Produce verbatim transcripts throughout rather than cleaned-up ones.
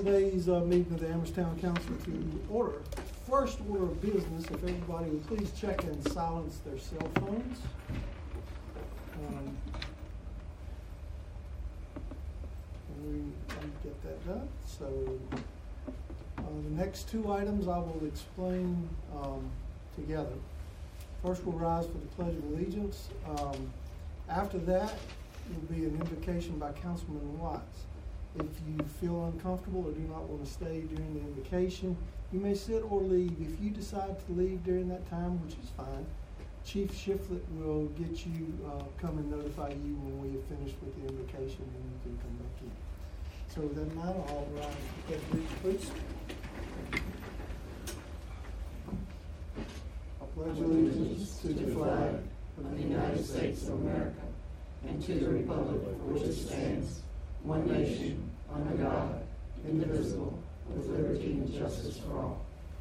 today's uh, meeting of the Amherstown Council to order. First order of business, if everybody would please check and silence their cell phones. Um, we, we get that done. So uh, the next two items I will explain um, together. First, we'll rise for the Pledge of Allegiance. Um, after that, will be an invocation by Councilman Watts. If you feel uncomfortable or do not want to stay during the invocation, you may sit or leave. If you decide to leave during that time, which is fine, Chief Shiflett will get you, uh, come and notify you when we have finished with the invocation, and you can come back in. So with that matter, I'll rise for the pledge, please. I pledge allegiance to the flag of the United States of America and to the republic for which it stands, one nation, under God, indivisible, with liberty and justice for all.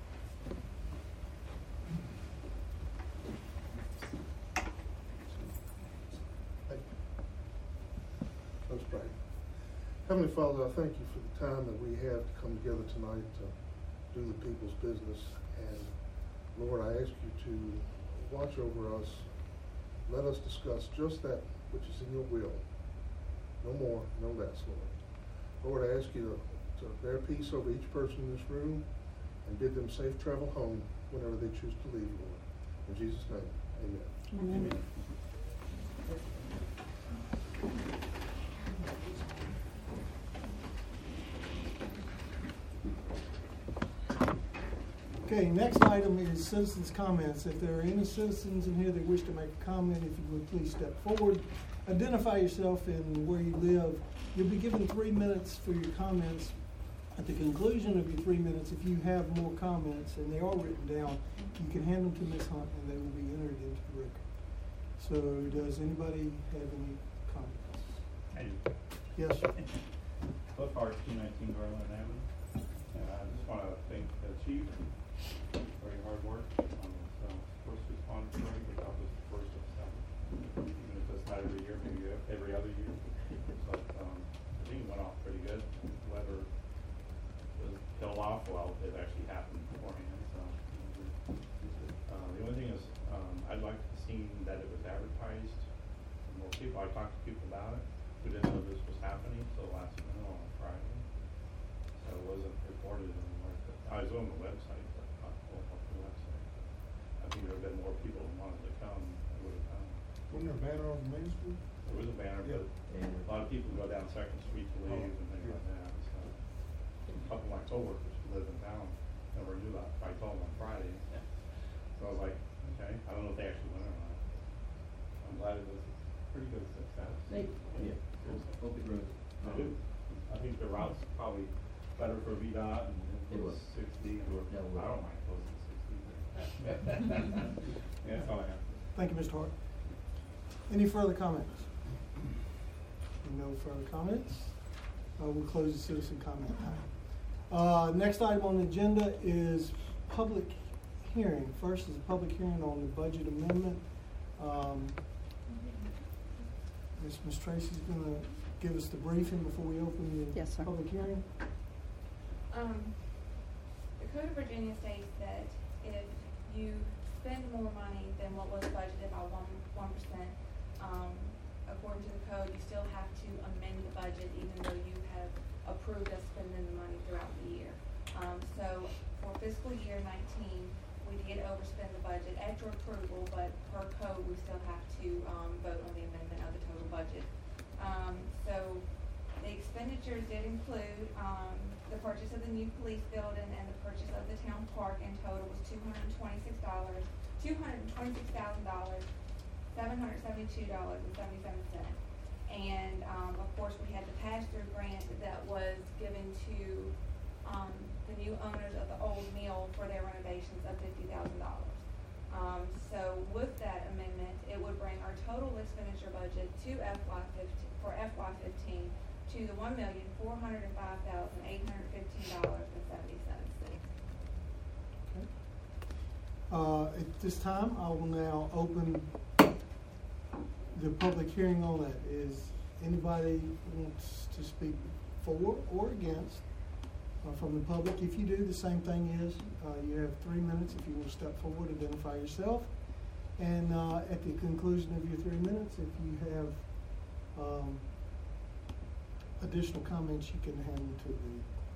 Let's pray. Heavenly Father, I thank you for the time that we have to come together tonight to do the people's business. And Lord, I ask you to watch over us. Let us discuss just that which is in your will. No more, no less, Lord. Lord, I ask you to, to bear peace over each person in this room and bid them safe travel home whenever they choose to leave, Lord. In Jesus' name, amen. Amen. Okay, next item is citizens' comments. If there are any citizens in here that wish to make a comment, if you would please step forward. Identify yourself and where you live. You'll be given three minutes for your comments. At the conclusion of your three minutes, if you have more comments, and they are written down, you can hand them to Miz Hunt and they will be entered into the record. So does anybody have any comments? I do. Yes, sir. Cliff Hart, two nineteen Garland Avenue. And I just want to thank the chief for your hard work. Um, so first responder parade, we thought was the first of seven. Even if it's not every year, maybe every other year. But um, I think it went off pretty good. The weather was killed off well. It actually happened beforehand. So uh, the only thing is, um, I'd like to see that it was advertised. More people. I talked to people about it who didn't know this was happening until last minute on Friday. So it wasn't reported anywhere. I was on the website, but not pulled up the website. I think there have been more people who wanted to come that would have come. Wasn't there a banner on Main Street? There was a banner, Yeah. but a lot of people go down Second Street to leave Oh, and things yeah. like that. So a couple of my coworkers who live in town never knew about it. I told them on Friday. So I was like, okay, I don't know if they actually went or not. I'm glad it was pretty good success. They, yeah, hope it grows. I do. I think the route's probably better for V DOT and It it will. was sixty or, Yeah, it will. I don't mind closing sixty. Yeah, that's all I have. Thank you, Mister Hart. Any further comments? No further comments. Uh, we'll close the citizen comment time. Uh, next item on the agenda is public hearing. First is a public hearing on the budget amendment. Um, Miss Miss Tracy's going to give us the briefing before we open the Yes, sir. public hearing. Um, the Code of Virginia states that if you spend more money than what was budgeted by one one percent, um, according to the code, you still have to amend the budget even though you have approved us spending the money throughout the year. Um, so for fiscal year nineteen, we did overspend the budget at your approval, but per code, we still have to um, vote on the amendment of the total budget. Um, so the expenditures did include um, the purchase of the new police building and the purchase of the town park. In total was two hundred twenty-six dollars, two hundred twenty-six thousand dollars, seven hundred seventy-two dollars and seventy-seven cents. And um, of course, we had the pass-through grant that was given to um, the new owners of the old mill for their renovations of fifty thousand dollars. Um, so with that amendment, it would bring our total expenditure budget to F Y fifteen for F Y fifteen to the one million four hundred and five thousand eight hundred fifteen dollars and seventy-seven cents. Okay. Uh, at this time, I will now open the public hearing on that. Is anybody wants to speak for or against uh, from the public. If you do, the same thing is, uh, you have three minutes if you will step forward, identify yourself. And uh, at the conclusion of your three minutes, if you have um, additional comments, you can hand them to the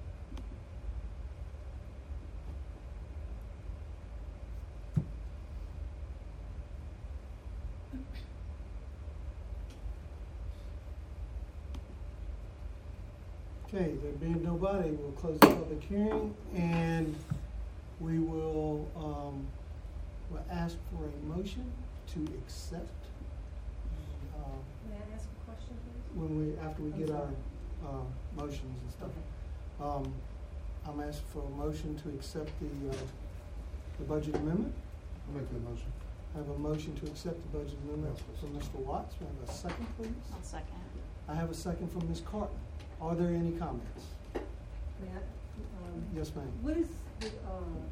Okay, there being nobody, we'll close the public hearing, and we will, um, we'll ask for a motion to accept. um, May I ask a question, please? When we, after we I'm get our, sorry. uh, motions and stuff. Okay. Um, I'm asking for a motion to accept the, uh, the budget amendment. I'll make that motion. I have a motion to accept the budget amendment from Mister Watts. May I have a second, please? I'll second. I have a second from Miz Carton. Are there any comments? May I, um, Yes, ma'am. what is the, um,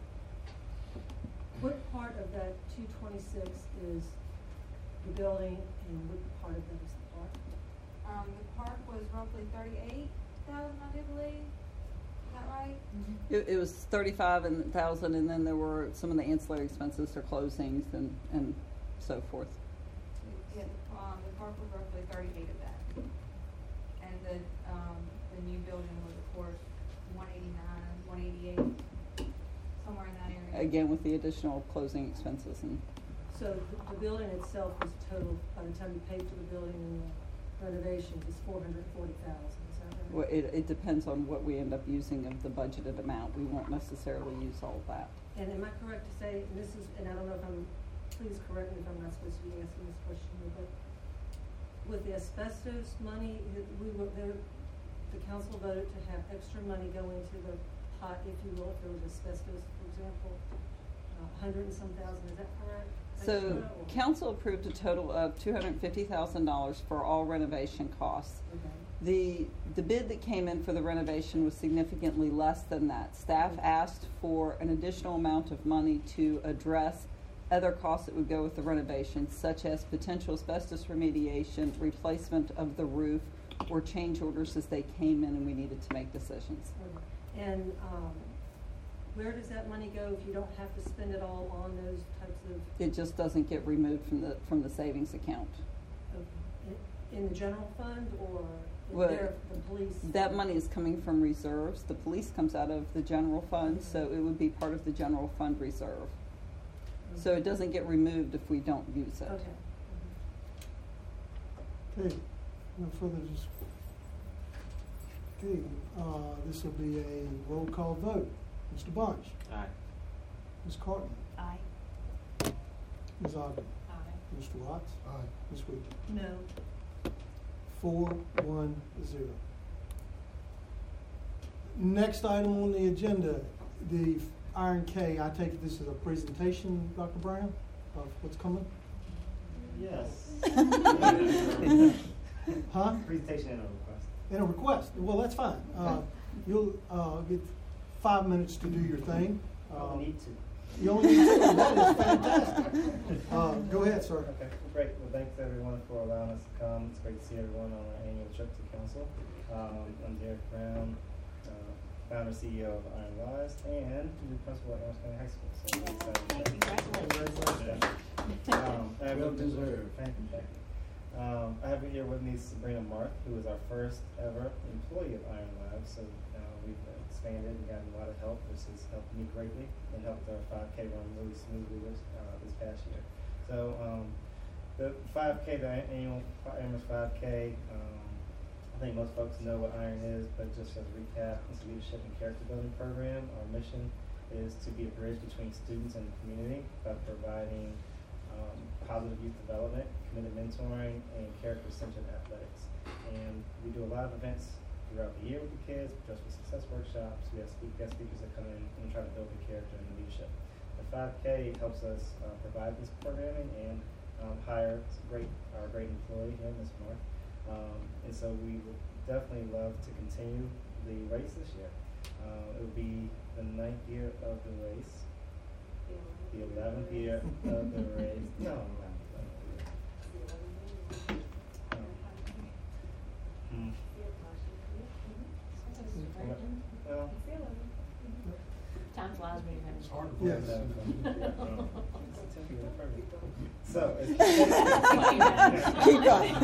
what part of that two twenty-six is the building and what part of that is the park? Um, the park was roughly thirty-eight thousand, I do believe. Is that right? It, it was thirty-five and thousand, and then there were some of the ancillary expenses for closings and, and so forth. Yeah, the, um, the park was roughly thirty-eight of that. And the, um, the new building was, of course, one eighty-nine, one eighty-eight, somewhere in that area. Again, with the additional closing expenses and So the, the building itself is total, by the time you pay for the building and the renovation, is four hundred forty thousand, is that right? well, it, it depends on what we end up using of the budgeted amount. We won't necessarily use all of that. And am I correct to say, and this is, and I don't know if I'm, please correct me if I'm not supposed to be asking this question, but with the asbestos money, that we were, there, the council voted to have extra money go into the pot, if you will, if there was asbestos, for example, a hundred and some thousand, is that correct? So Extra, or- council approved a total of two hundred fifty thousand dollars for all renovation costs. Okay. The, the bid that came in for the renovation was significantly less than that. Staff asked for an additional amount of money to address other costs that would go with the renovation, such as potential asbestos remediation, replacement of the roof, or change orders as they came in and we needed to make decisions. Okay. And, um, where does that money go if you don't have to spend it all on those types of, It just doesn't get removed from the, from the savings account. of in, in the general fund, or is Well, there the police? That money is coming from reserves. The police comes out of the general fund, so it would be part of the general fund reserve. So it doesn't get removed if we don't use it. Okay. Okay, no further dis- Okay, uh, this will be a roll call vote. Mister Bunch? Aye. Miz Carton? Aye. Miz Ogden? Aye. Mister Watts? Aye. Miz Wheaton? No. Four, one, zero. Next item on the agenda, the Iron K. I take it this is a presentation, Doctor Brown, of what's coming? Yes. Huh? Presentation and a request. And a request. Well, that's fine. Uh, you'll uh, get five minutes to do your thing. I'll Uh, need to. You only need to. That is fantastic. Uh, go ahead, sir. Okay, well, great. Well, thanks everyone for allowing us to come. It's great to see everyone on our annual trip to council. Um, I'm Derek Brown, uh, founder C E O of Iron Lives, and new principal at Orange County High School. So I'm excited. Congratulations. Um, I have Well with- deserved. Thank you, thank you. Um, I have here with me Sabrina Mark, who is our first ever employee of Iron Lives. So uh, we've expanded and gotten a lot of help. This has helped me greatly and helped our five K run really smoothly this, uh, this past year. So um, the five K, the annual Amherst five K, um, I think most folks know what Iron is, but just as a recap, it's a leadership and character building program. Our mission is to be a bridge between students and the community by providing um, positive youth development, committed mentoring, and character-centered athletics. And we do a lot of events throughout the year with the kids, just with success workshops. We have speak, guest speakers that come in and try to build the character and the leadership. The five K helps us uh, provide this programming and um, hire great our great employee here, Miz Mark. Um, and so we would definitely love to continue the race this year. Uh, it will be the ninth year of the race, the eleventh year of the race. No, no, no. Um, hmm. Well, It's hard to Yes. believe that. It's a tenth year anniversary. So, it's Keep going.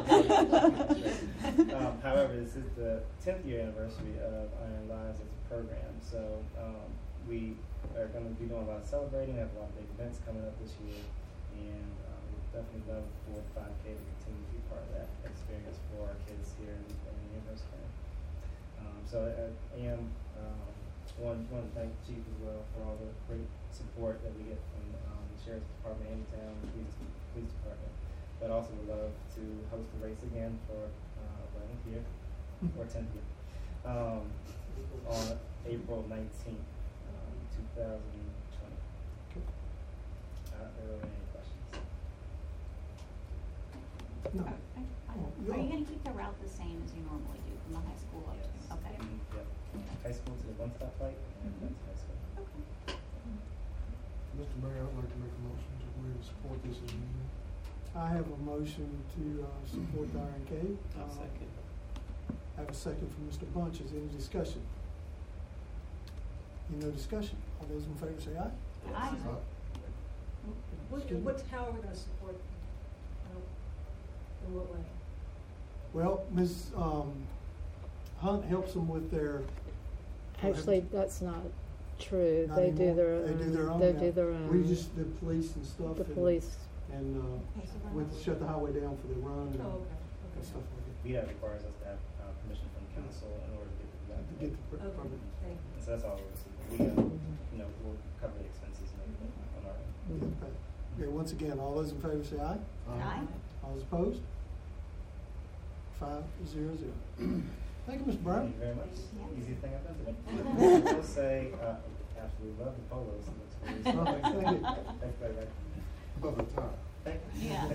um, however, this is the tenth year anniversary of Iron Lives as a program. So, um, we are going to be doing a lot of celebrating. We have a lot of big events coming up this year, and um, we'd definitely love for the five K to continue to be part of that experience for our kids here in, in the university. Um, so, I, I am um, one want to thank the chief as well for all the great support that we get from um, the sheriff's department and the town and police, police department. But also would love to host the race again for uh, eleventh year or tenth year um, on April nineteenth, um, two thousand twenty. Uh, are there any questions? No. Are, are, Yeah. are you gonna keep the route the same as you normally do from the high school up to, Yes. okay? Mm, yep. High school to the one stop light and Mhm. that's high school. Okay. Mister Mayor, I'd like to make a motion to agree to support this as needed. I have a motion to uh, support the Iron Cave. I'll Uh, second. I have a second from Mister Bunch. Is there any discussion? Any no discussion? All those in favor say aye. Aye. Uh, What, Excuse me? what, how are we gonna support them? Um, In what way? Well, Miz Um, Hunt helps them with their. Actually, that's not true. Not They do anymore? their own. They do their own They now. do their own. We just, the police and stuff. The and- police. And, uh, with, shut the highway down for the run and Oh, okay, and okay. stuff like that. V DOT requires us to have uh, permission from council in order to get the To deductible. get the per- Okay, permit. thank you. So that's all we're receiving. We, uh, you know, we'll cover the expenses and everything on our end. Mhm. Okay. Okay, once again, all those in favor say aye. Aye. All those opposed? Five, zero, zero. Thank you, Mister Brown. Thank you very much. Yeah. Easiest thing I've done today. I will say, uh, absolutely love the polos. It looks really Oh, thank you. Thanks, very much. Above the top. Thank you. Yeah.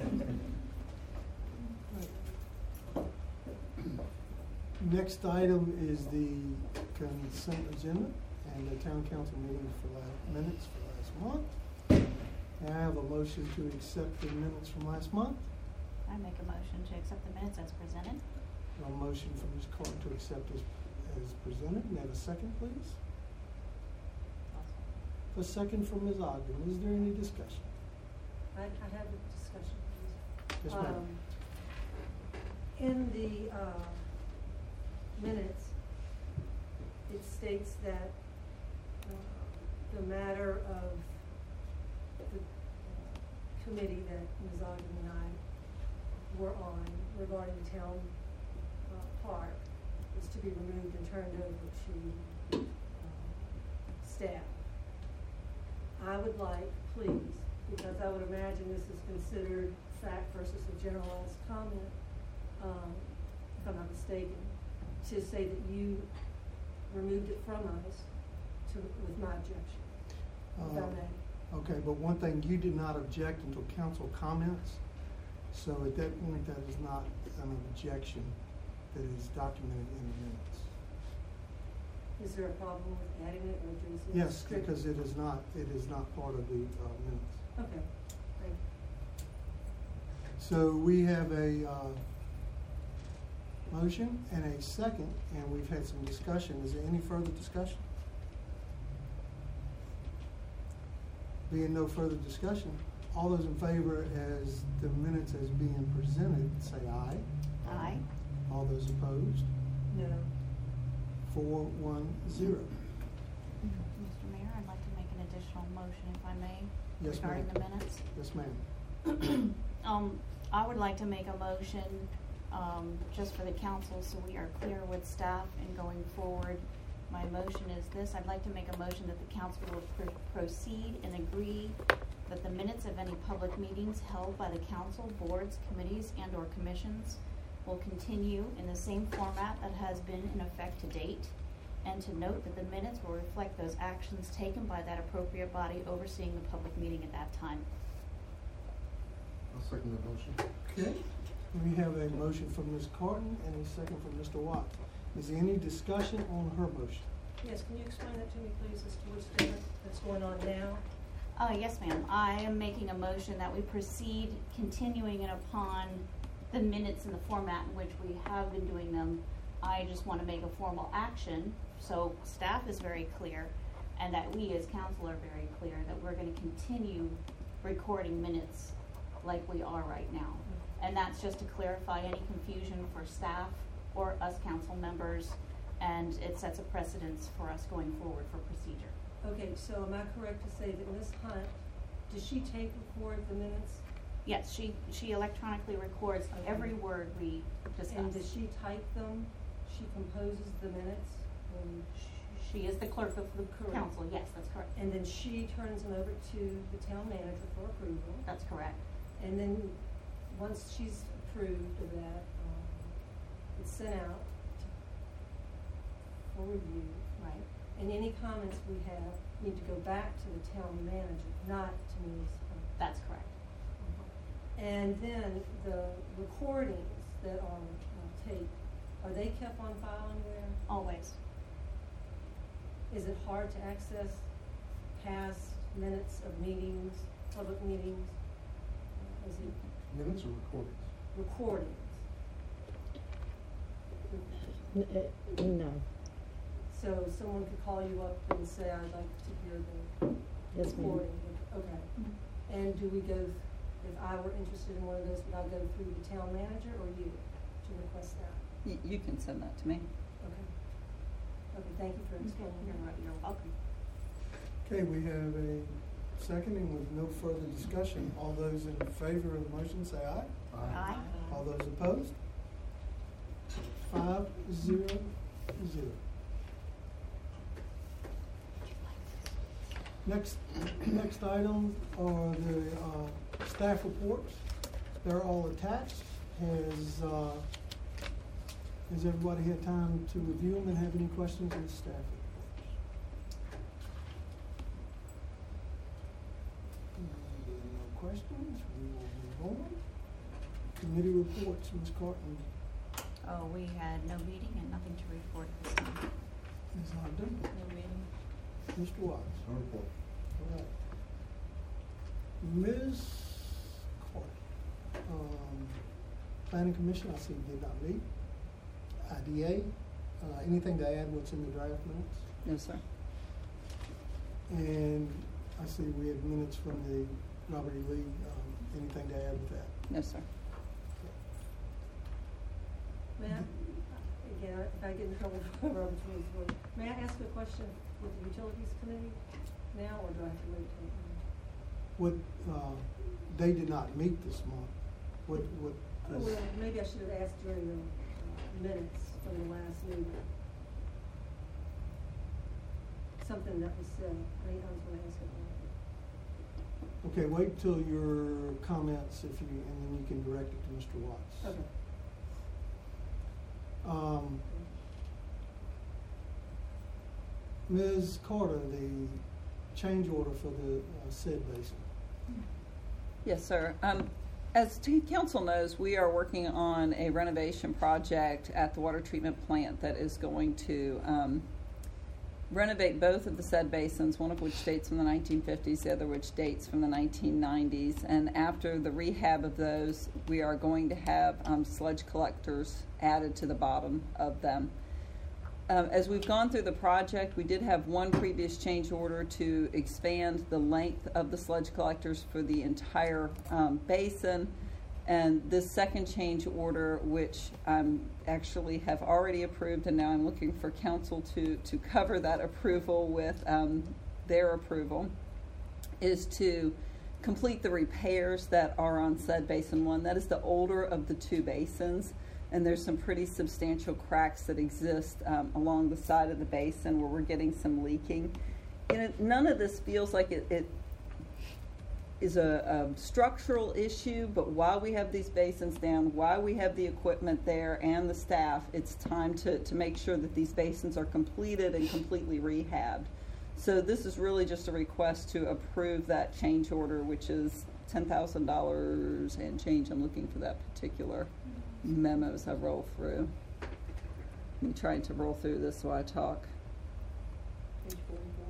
Next item is the consent agenda and the town council meeting for last, minutes for last month. And I have a motion to accept the minutes from last month. I make a motion to accept the minutes as presented. A motion from Miz Carter to accept as, as presented. May I have a second, please? A second from Miz Ogden. Is there any discussion? I, I have a discussion, please. Yes, ma'am. Um, In the, uh, minutes, it states that, uh, the matter of the uh, committee that Miz Ogden and I were on regarding the town, uh, park is to be removed and turned over to, um, staff. I would like, please, because I would imagine this is considered fact versus a generalized comment, um, if I'm not mistaken, to say that you removed it from us to, with my objection, if I Uh, may. Okay, but one thing, you did not object until council comments. So at that point, that is not an objection that is documented in the minutes. Is there a problem with adding it, or is it? Yes, strict- because it is not, it is not part of the uh, minutes. Okay, thank you. So we have a uh, motion and a second, and we've had some discussion. Is there any further discussion? Being no further discussion, all those in favor as the minutes as being presented, say aye. Aye. All those opposed, No. four, one, zero. Mister Mayor, I'd like to make an additional motion, if I may, Yes, regarding ma'am. the minutes. Yes, ma'am. Um, I would like to make a motion, um, just for the council, so we are clear with staff and going forward. My motion is this: I'd like to make a motion that the council will pr- proceed and agree that the minutes of any public meetings held by the council, boards, committees, and or commissions will continue in the same format that has been in effect to date, and to note that the minutes will reflect those actions taken by that appropriate body overseeing the public meeting at that time. I'll second that motion. Okay, we have a motion from Miz Carton and a second from Mister Watts. Is there any discussion on her motion? Yes, can you explain that to me, please, as to what's different that's going on now? Uh, yes, ma'am. I am making a motion that we proceed continuing it upon the minutes in the format in which we have been doing them. I just want to make a formal action, so staff is very clear. and that we as council are very clear that we're gonna continue recording minutes like we are right now. And that's just to clarify any confusion for staff or us council members, and it sets a precedence for us going forward for procedure. Okay, so am I correct to say that Miz Hunt, does she tape record the minutes? Yes, she, she electronically records Okay. every word we discuss. And does she type them? She composes the minutes? And She is the clerk of the Correct. council, yes, that's correct. And then she turns them over to the town manager for approval. That's correct. And then, once she's approved of that, um, it's sent out to, for review. Right. And any comments we have need to go back to the town manager, not to Miz Hunt. That's correct. And then the recordings that are uh, taped, are they kept on file anywhere? Always. Is it hard to access past minutes of meetings, public meetings? Uh, Is it Minutes or recordings? recordings? N- uh, No. So someone could call you up and say, I'd like to hear the Yes, ma'am. recording. Okay. And do we go, if I were interested in one of those, would I go through the town manager or you to request that? Y- you can send that to me. Okay. Okay, thank you for explaining. You're, right, you're welcome. Okay, we have a second, and with no further discussion, all those in favor of the motion say aye. Aye. All those opposed? Five, zero, zero. Next, next item are the, uh, staff reports. They're all attached. Has, uh, has everybody had time to review them and have any questions on the staff reports? No questions, we will move on. Committee reports, Miz Carton, Oh, we had no meeting and nothing to report this time. Miz Ogden, No meeting. Mister Watts. No report. All right. Miz Carter, um, Planning Commission, I see did not meet. I D A, uh, anything to add what's in the draft minutes? No, sir. And I see we had minutes from the Robert E. Lee, um, anything to add with that? No, sir. May I, again, if I get in trouble for Robert's rules, of order, may I ask a question with the Utilities Committee now, or do I have to wait till? What, uh, they did not meet this month. What, what? Oh, is- well, maybe I should have asked during the uh, minutes from the last meeting. Something that was said, I mean, I was gonna ask it. Okay, wait till your comments if you, and then you can direct it to Mister Watts. Okay. Um, Miz Carter, the change order for the uh, said basin. Yes, sir. Um, as t- council knows, we are working on a renovation project at the water treatment plant that is going to um, renovate both of the said basins, one of which dates from the nineteen fifties, the other which dates from the nineteen nineties. And after the rehab of those, we are going to have um, sludge collectors added to the bottom of them. Um, as we've gone through the project, we did have one previous change order to expand the length of the sludge collectors for the entire um, basin. And this second change order, which I um, actually have already approved, and now I'm looking for council to, to cover that approval with um, their approval, is to complete the repairs that are on said basin one. That is the older of the two basins. And there's some pretty substantial cracks that exist um, along the side of the basin where we're getting some leaking. And it, none of this feels like it, it is a, a structural issue, but while we have these basins down, while we have the equipment there and the staff, it's time to, to make sure that these basins are completed and completely rehabbed. So this is really just a request to approve that change order, which is ten thousand dollars and change. I'm looking for that particular memos I roll through. I'm trying to roll through this while I talk. Page forty-four.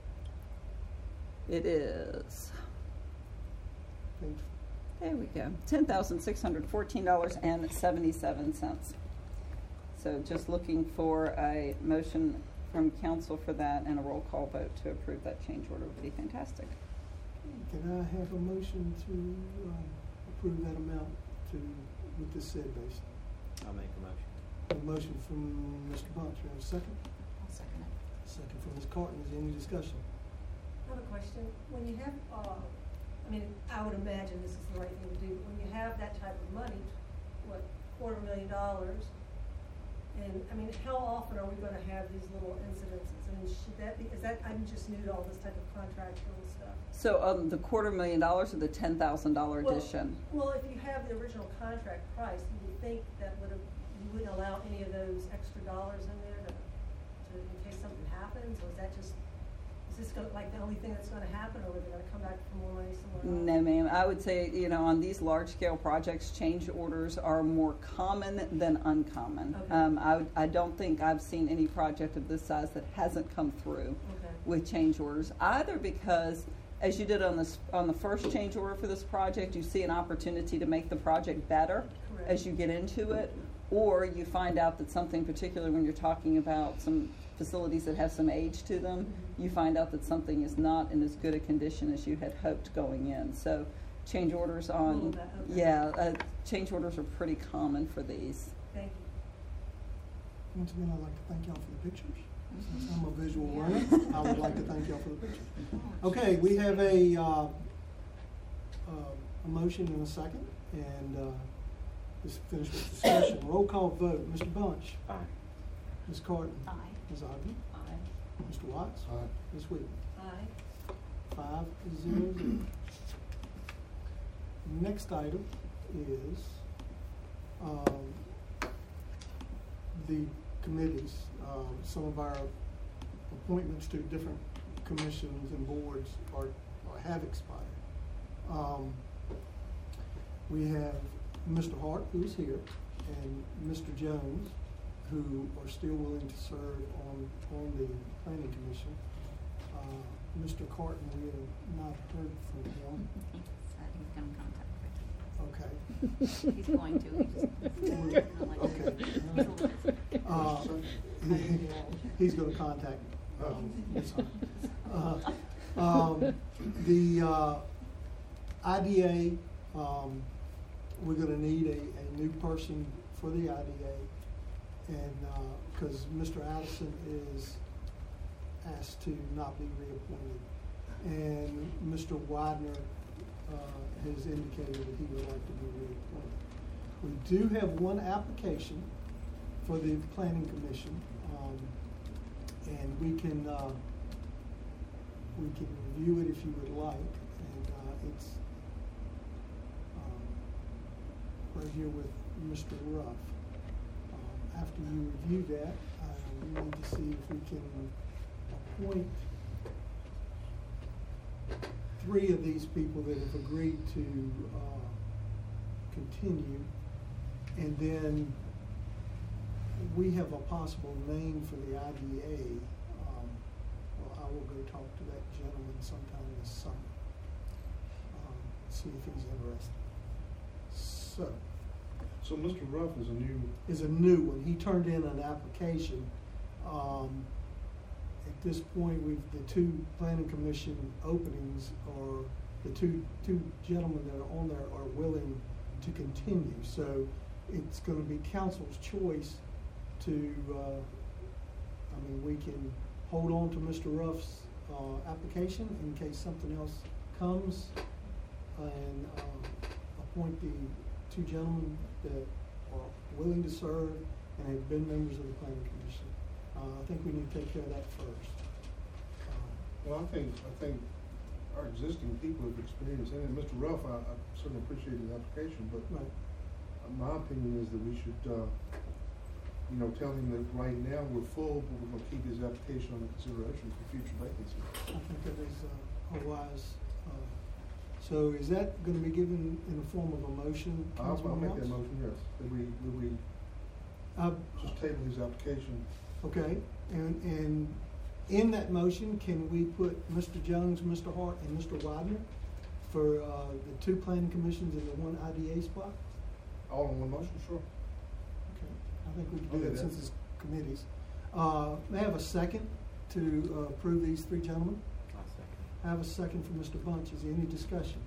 It is, Page there we go, ten thousand six hundred fourteen dollars and seventy-seven cents. So just looking for a motion from council for that and a roll call vote to approve that change order would be fantastic. Can I have a motion to um, approve that amount to, with the said base? I'll make a motion. A motion from Mister Bunch, you have a second? I'll second it. Second from Miz Carton, is there any discussion? I have a question. When you have, uh, I mean, I would imagine this is the right thing to do, but when you have that type of money, what, quarter million dollars, and, I mean, how often are we gonna have these little incidences? I mean, should that be, is that, I'm just new to all this type of contractual stuff. So, um, the quarter million dollars or the ten thousand dollar Well- addition? Well, if you have the original contract price, you would think that would have, you wouldn't allow any of those extra dollars in there to, to, in case something happens, or is that just, is this gonna, like, the only thing that's gonna happen, or are they gonna come back for more money somewhere else? No, ma'am. I would say, you know, on these large-scale projects, change orders are more common than uncommon. Okay. Um, I, would- I don't think I've seen any project of this size that hasn't come through Okay. with change orders, either because, as you did on this, on the first change order for this project, you see an opportunity to make the project better Correct. as you get into it, or you find out that something, particularly when you're talking about some facilities that have some age to them, Mhm. you find out that something is not in as good a condition as you had hoped going in. So change orders A little on, bit, okay. yeah, uh, change orders are pretty common for these. Thank you. Once again, I'd like to thank y'all for the pictures. Mm-hmm. Since I'm a visual learner, I would like to thank y'all for the pictures. Okay, we have a, uh, uh, a motion and a second, and, uh, let's finish with discussion. Roll call vote, Mister Bunch. Aye. Miz Carton. Aye. Miz Ogden. Aye. Mister Watts. Aye. Miz Wheaton. Aye. Five, zero, zero. Next item is, um, the committees. Um, some of our appointments to different commissions and boards are, or have expired. Um, we have Mister Hart, who's here, and Mister Jones, who are still willing to serve on, on the planning commission. Uh, Mister Carton, we have not heard from him. He said he's gonna contact Okay. Rick. He's going to, he just. Okay. Uh, he- he's gonna contact, um, Miz Hunt. Uh, um, the, uh, I D A, um, we're gonna need a, a new person for the I D A. And, uh, cause Mister Addison is asked to not be reappointed. And Mister Widener, uh, has indicated that he would like to be reappointed. We do have one application for the planning commission, um, and we can, uh, we can review it if you would like, and, uh, it's, um, right here with Mister Ruff. Um, after you review that, uh, we need to see if we can appoint three of these people that have agreed to, uh, continue, and then we have a possible name for the I D A. Um, well, I will go talk to that gentleman sometime this summer, um, see if he's interested. So, So Mister Ruff is a new, is a new one. He turned in an application. Um, at this point, we've, the two planning commission openings are, the two, two gentlemen that are on there are willing to continue. So it's gonna be council's choice to, uh, I mean, we can hold on to Mister Ruff's, uh, application in case something else comes, and, um, appoint the two gentlemen that are willing to serve and have been members of the planning commission. Uh, I think we need to take care of that first. Um, well, I think, I think our existing people have experienced, and Mister Ruff, I, I certainly appreciate his application, but Right. my opinion is that we should, uh, you know, tell him that right now we're full, but we're gonna keep his application under consideration for future vacancies. I think that is uh, a wise, uh, so is that gonna be given in the form of a motion, I'll, I'll Councilman make that Watts? motion, yes, that we, that we Uh, just table his application. okay, and, and in that motion, can we put Mister Jones, Mister Hart, and Mister Widener for, uh, the two planning commissions and the one I D A spot? All in one motion, sure. Okay, I think we can do Okay, that then. since it's committees. Uh, may I have a second to uh, approve these three gentlemen? I'll second. I have a second from Mister Bunch. Is there any discussion?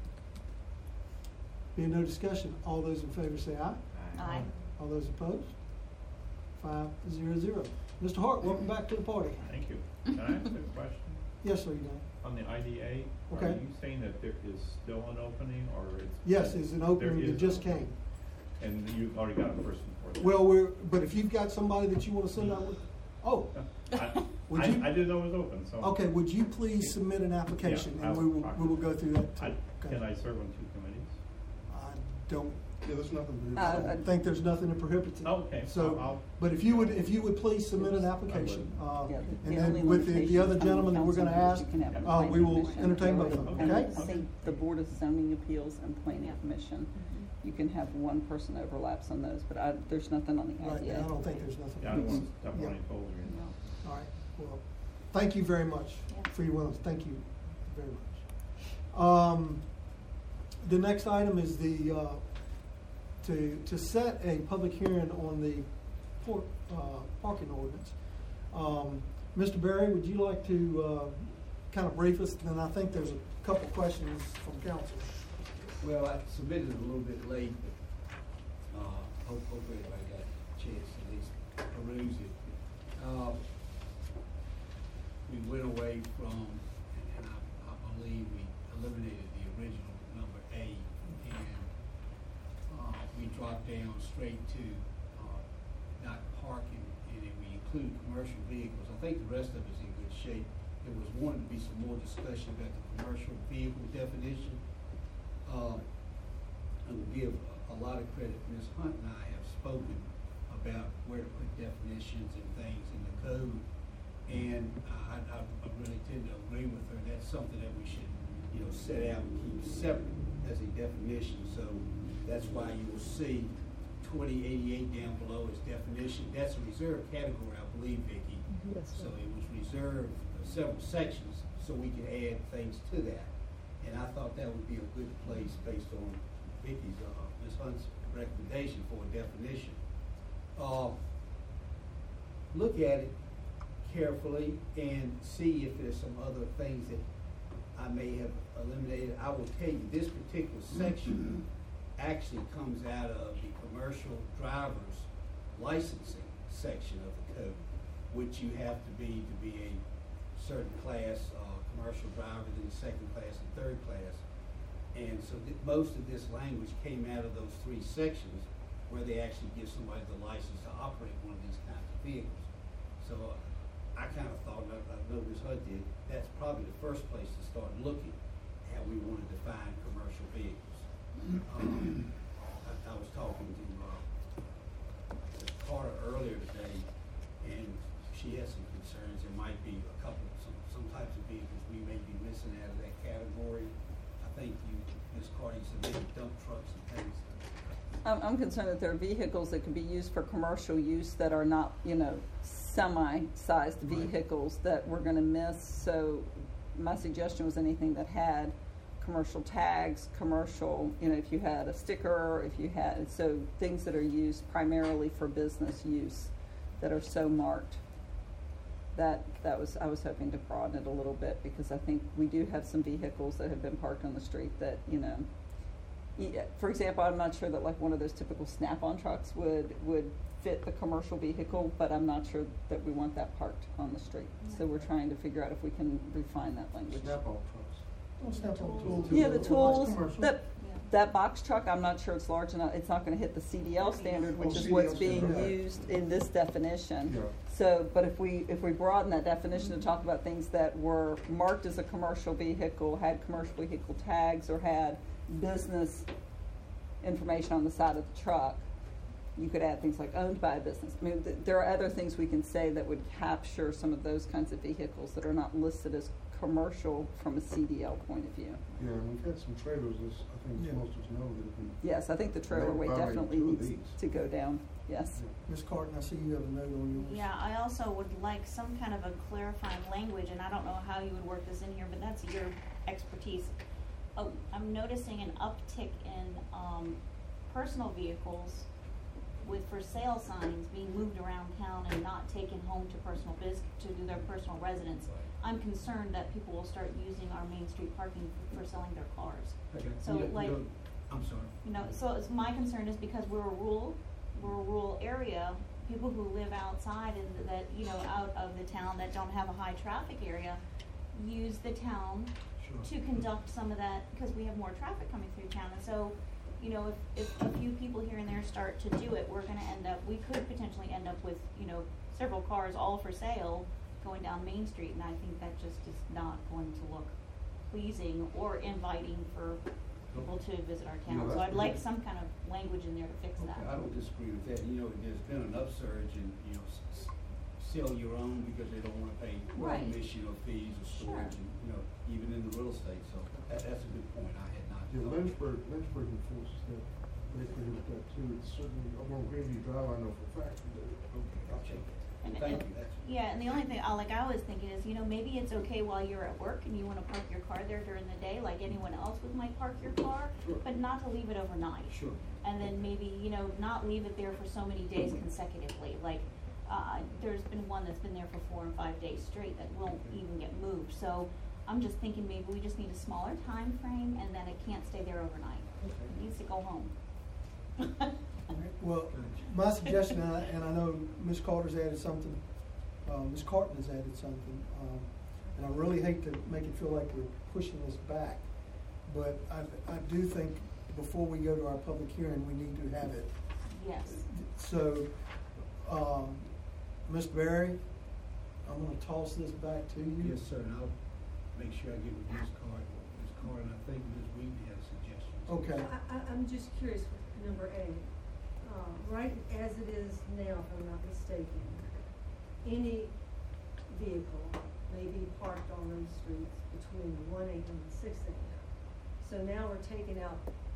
Being no discussion, all those in favor say aye. Aye. All those opposed? Five, zero, zero. Mister Hart, welcome back to the party. Thank you. Can I ask a question? Yes, sir, you may. On the I D A, are Okay. you saying that there is still an opening, or it's? Yes, it's an opening There that is just an came. opening. And you've already got a person for that? Well, we're, but if you've got somebody that you want to send out with, oh, I, Would I, you- I didn't know it was open, so. okay, would you please submit an application Yeah, and we I'll will, talk we will to go them. through that too. I, Okay. can I serve on two committees? I don't, Yeah, there's nothing to I do. Uh, don't think there's nothing that prohibits it. Okay, So, I'll- but if you would, if you would please submit an application, uh, Yeah, the- and the only then with the, the limitation other is how many gentleman that we're gonna council ask, members you can have on uh, planning we will commission. entertain both of them, And okay? I think the Board of Zoning Appeals and Planning Commission, you can have one person overlaps on those, but I, there's nothing on the I Right, D A. I don't think there's nothing. Yeah, I don't want to step Yeah. on any toes or anything. All right, well, thank you very much Yeah. for your willingness, thank you very much. Um, the next item is the, uh, to, to set a public hearing on the por- uh, parking ordinance. Um, Mister Berry, would you like to, uh, kind of brief us, and I think there's a couple questions from council. Well, I submitted it a little bit late, but, uh, hope, hopefully everybody got a chance to at least peruse it. Uh, we went away from, and I, I believe we eliminated the original number A, and, uh, we dropped down straight to, uh, not parking, and then we included commercial vehicles. I think the rest of it's in good shape. There was wanting to be some more discussion about the commercial vehicle definition. Uh, I will give a, a lot of credit. Miz Hunt and I have spoken about where to put definitions and things in the code, and I, I, I really tend to agree with her. That's something that we should, you know, set out and keep separate as a definition. So that's why you will see twenty eighty-eight down below as definition. That's a reserved category, I believe, Vicki. Yes, sir. So it was reserved for several sections, so we can add things to that. And I thought that would be a good place based on Vicki's, uh, Miz Hunt's recommendation for a definition. Uh, look at it carefully and see if there's some other things that I may have eliminated. I will tell you, this particular section actually comes out of the commercial driver's licensing section of the code, which you have to be to be a certain class, uh, commercial driver, then second class and third class. And so th- most of this language came out of those three sections where they actually give somebody the license to operate one of these kinds of vehicles. So uh, I kind of thought, and I, I know Miz Hunt did, that's probably the first place to start looking at how we want to define commercial vehicles. Um, I, I was talking to uh, Miz Carter earlier today, and she has some concerns. There might be a couple, some, some types of vehicles we may be missing out of that category. I think you, Miz Carter, you said maybe dump trucks and things. I'm, I'm concerned that there are vehicles that could be used for commercial use that are not, you know, semi-sized Right. vehicles that we're gonna miss. So my suggestion was anything that had commercial tags, commercial, you know, if you had a sticker, if you had, so things that are used primarily for business use that are so marked. That, that was, I was hoping to broaden it a little bit because I think we do have some vehicles that have been parked on the street that, you know, yeah, for example, I'm not sure that like one of those typical Snap-on trucks would, would fit the commercial vehicle, but I'm not sure that we want that parked on the street. So we're trying to figure out if we can refine that language. Snap-on trucks. Don't step on tools. Yeah, the tools, Commercial. that, Yeah. that box truck, I'm not sure it's large enough, it's not gonna hit the C D L standard, which Oh, is C D L what's being standard, yeah. used in this definition. Yeah. So, but if we, if we broaden that definition to talk about things that were marked as a commercial vehicle, had commercial vehicle tags, or had business information on the side of the truck, you could add things like owned by a business. I mean, th- there are other things we can say that would capture some of those kinds of vehicles that are not listed as commercial from a C D L point of view. Yeah, and we've had some trailers, as I think Yeah. most of us know, that have been. Yes, I think the trailer Never weight violated definitely two of needs these. to go down, yes. Miz Carton, I see you have a note on yours. Yeah, I also would like some kind of a clarifying language, and I don't know how you would work this in here, but that's your expertise. Oh, I'm noticing an uptick in, um, personal vehicles with for sale signs being moved around town and not taken home to personal bus, to do their personal residence, I'm concerned that people will start using our Main Street parking for, for selling their cars. Okay. So You don't- you like, don't- I'm sorry. you know, so it's, my concern is because we're a rural, we're a rural area, people who live outside and that, you know, out of the town that don't have a high traffic area, use the town Sure. to conduct some of that, because we have more traffic coming through town. And so, you know, if, if a few people here and there start to do it, we're gonna end up, we could potentially end up with, you know, several cars all for sale going down Main Street, and I think that just is not going to look pleasing or inviting for people to visit our You know, town. So that's I'd like good. some kind of language in there to fix that. Okay, I don't disagree with that. You know, there's been an upsurge in, you know, s- s- sell your own because they don't wanna pay Right. commission or fees or Sure. storage, and, you know, even in the real estate, so that, that's a good point. I had not. Yeah, thought- Lynchburg, Lynchburg enforces that, they prohibit that too. It's certainly, over on Greenview Drive, I know for a fact we do. Okay, I'll check it. And- Thank and- you, that's. Yeah, and the only thing, I, like I was thinking is, you know, maybe it's okay while you're at work and you wanna park your car there during the day, like anyone else would might park your car, Sure. but not to leave it overnight. Sure. And then maybe, you know, not leave it there for so many days consecutively, like, uh, there's been one that's been there for four and five days straight that won't even get moved, so I'm just thinking maybe we just need a smaller time frame and then it can't stay there overnight. It needs to go home. Well, my suggestion, and I, and I know Miz Carter's added something, uh, Miz Carton has added something, um, and I really hate to make it feel like we're pushing this back, but I, I do think before we go to our public hearing, we need to have it. Yes. So, um, Miz Berry, I'm gonna toss this back to you. Yes, sir, and I'll make sure I get with Miz Carter, Miz Carter, and I think Miz Reed has suggestions. Okay. I, I, I'm just curious with number eight. Uh, right as it is now, if I'm not mistaken, any vehicle may be parked on those streets between one A M and six A M. So now we're taking out,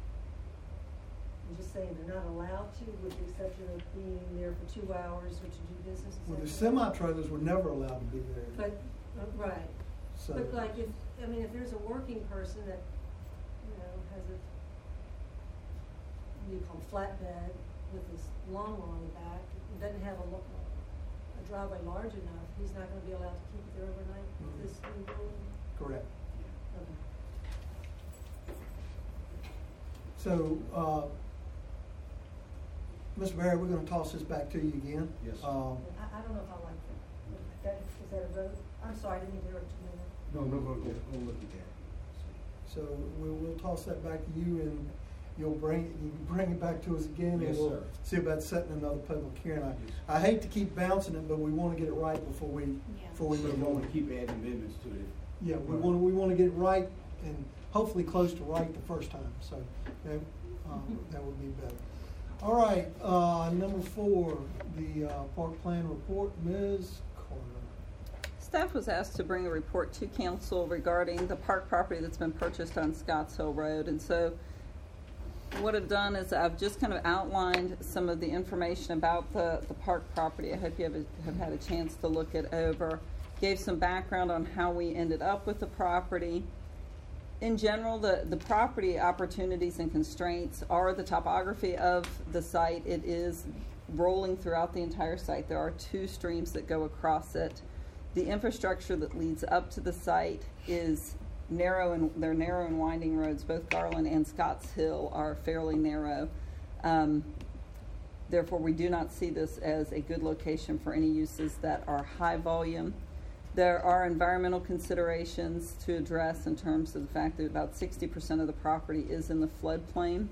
I'm just saying they're not allowed to, with the exception of being there for two hours or to do business. Well, the et cetera. semi-trailers were never allowed to be there. But, uh, right. So- But like if, I mean, if there's a working person that, you know, has a, what do you call it, flatbed with his lawnmower on the back, and doesn't have a, lo- a driveway large enough, he's not gonna be allowed to keep it there overnight with Mhm. this new rule? Correct. Okay. So, uh, Mister Barry, we're gonna toss this back to you again. Yes, sir. Um, I, I don't know if I like that. Is that, is that a vote? I'm sorry, I didn't mean to interrupt you. No, no, We'll, no, we'll, no. we'll look at that. See. so we'll, we'll toss that back to you and you'll bring, you can bring it back to us again and Yes, we'll sir. see about setting another public hearing. Yes. I, I hate to keep bouncing it, but we wanna get it right before we, Yeah. before we We move don't on. wanna keep adding amendments to it. Yeah, we wanna, we wanna get it right and hopefully close to right the first time, so that, um, that would be better. All right, uh, number four, the, uh, park plan report, Miz Carter. Staff was asked to bring a report to council regarding the park property that's been purchased on Scotts Hill Road. And so what I've done is I've just kind of outlined some of the information about the, the park property. I hope you have, a, have had a chance to look it over. Gave some background on how we ended up with the property. In general, the, the property opportunities and constraints are the topography of the site. It is rolling throughout the entire site. There are two streams that go across it. The infrastructure that leads up to the site is narrow, and they're narrow and winding roads. Both Garland and Scotts Hill are fairly narrow. Um, therefore, we do not see this as a good location for any uses that are high volume. There are environmental considerations to address in terms of the fact that about sixty percent of the property is in the floodplain.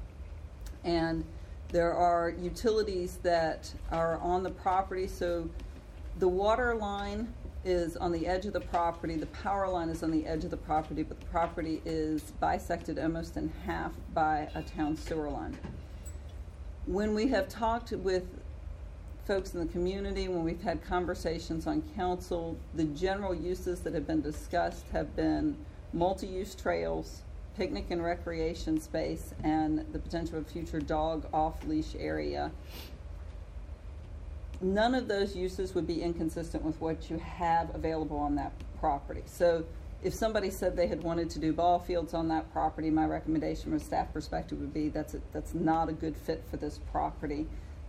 And there are utilities that are on the property. So the water line is on the edge of the property, the power line is on the edge of the property, but the property is bisected almost in half by a town sewer line. When we have talked with folks in the community, when we've had conversations on council, the general uses that have been discussed have been multi-use trails, picnic and recreation space, and the potential of future dog off-leash area. None of those uses would be inconsistent with what you have available on that property. So if somebody said they had wanted to do ball fields on that property, my recommendation from a staff perspective would be that's a, that's not a good fit for this property.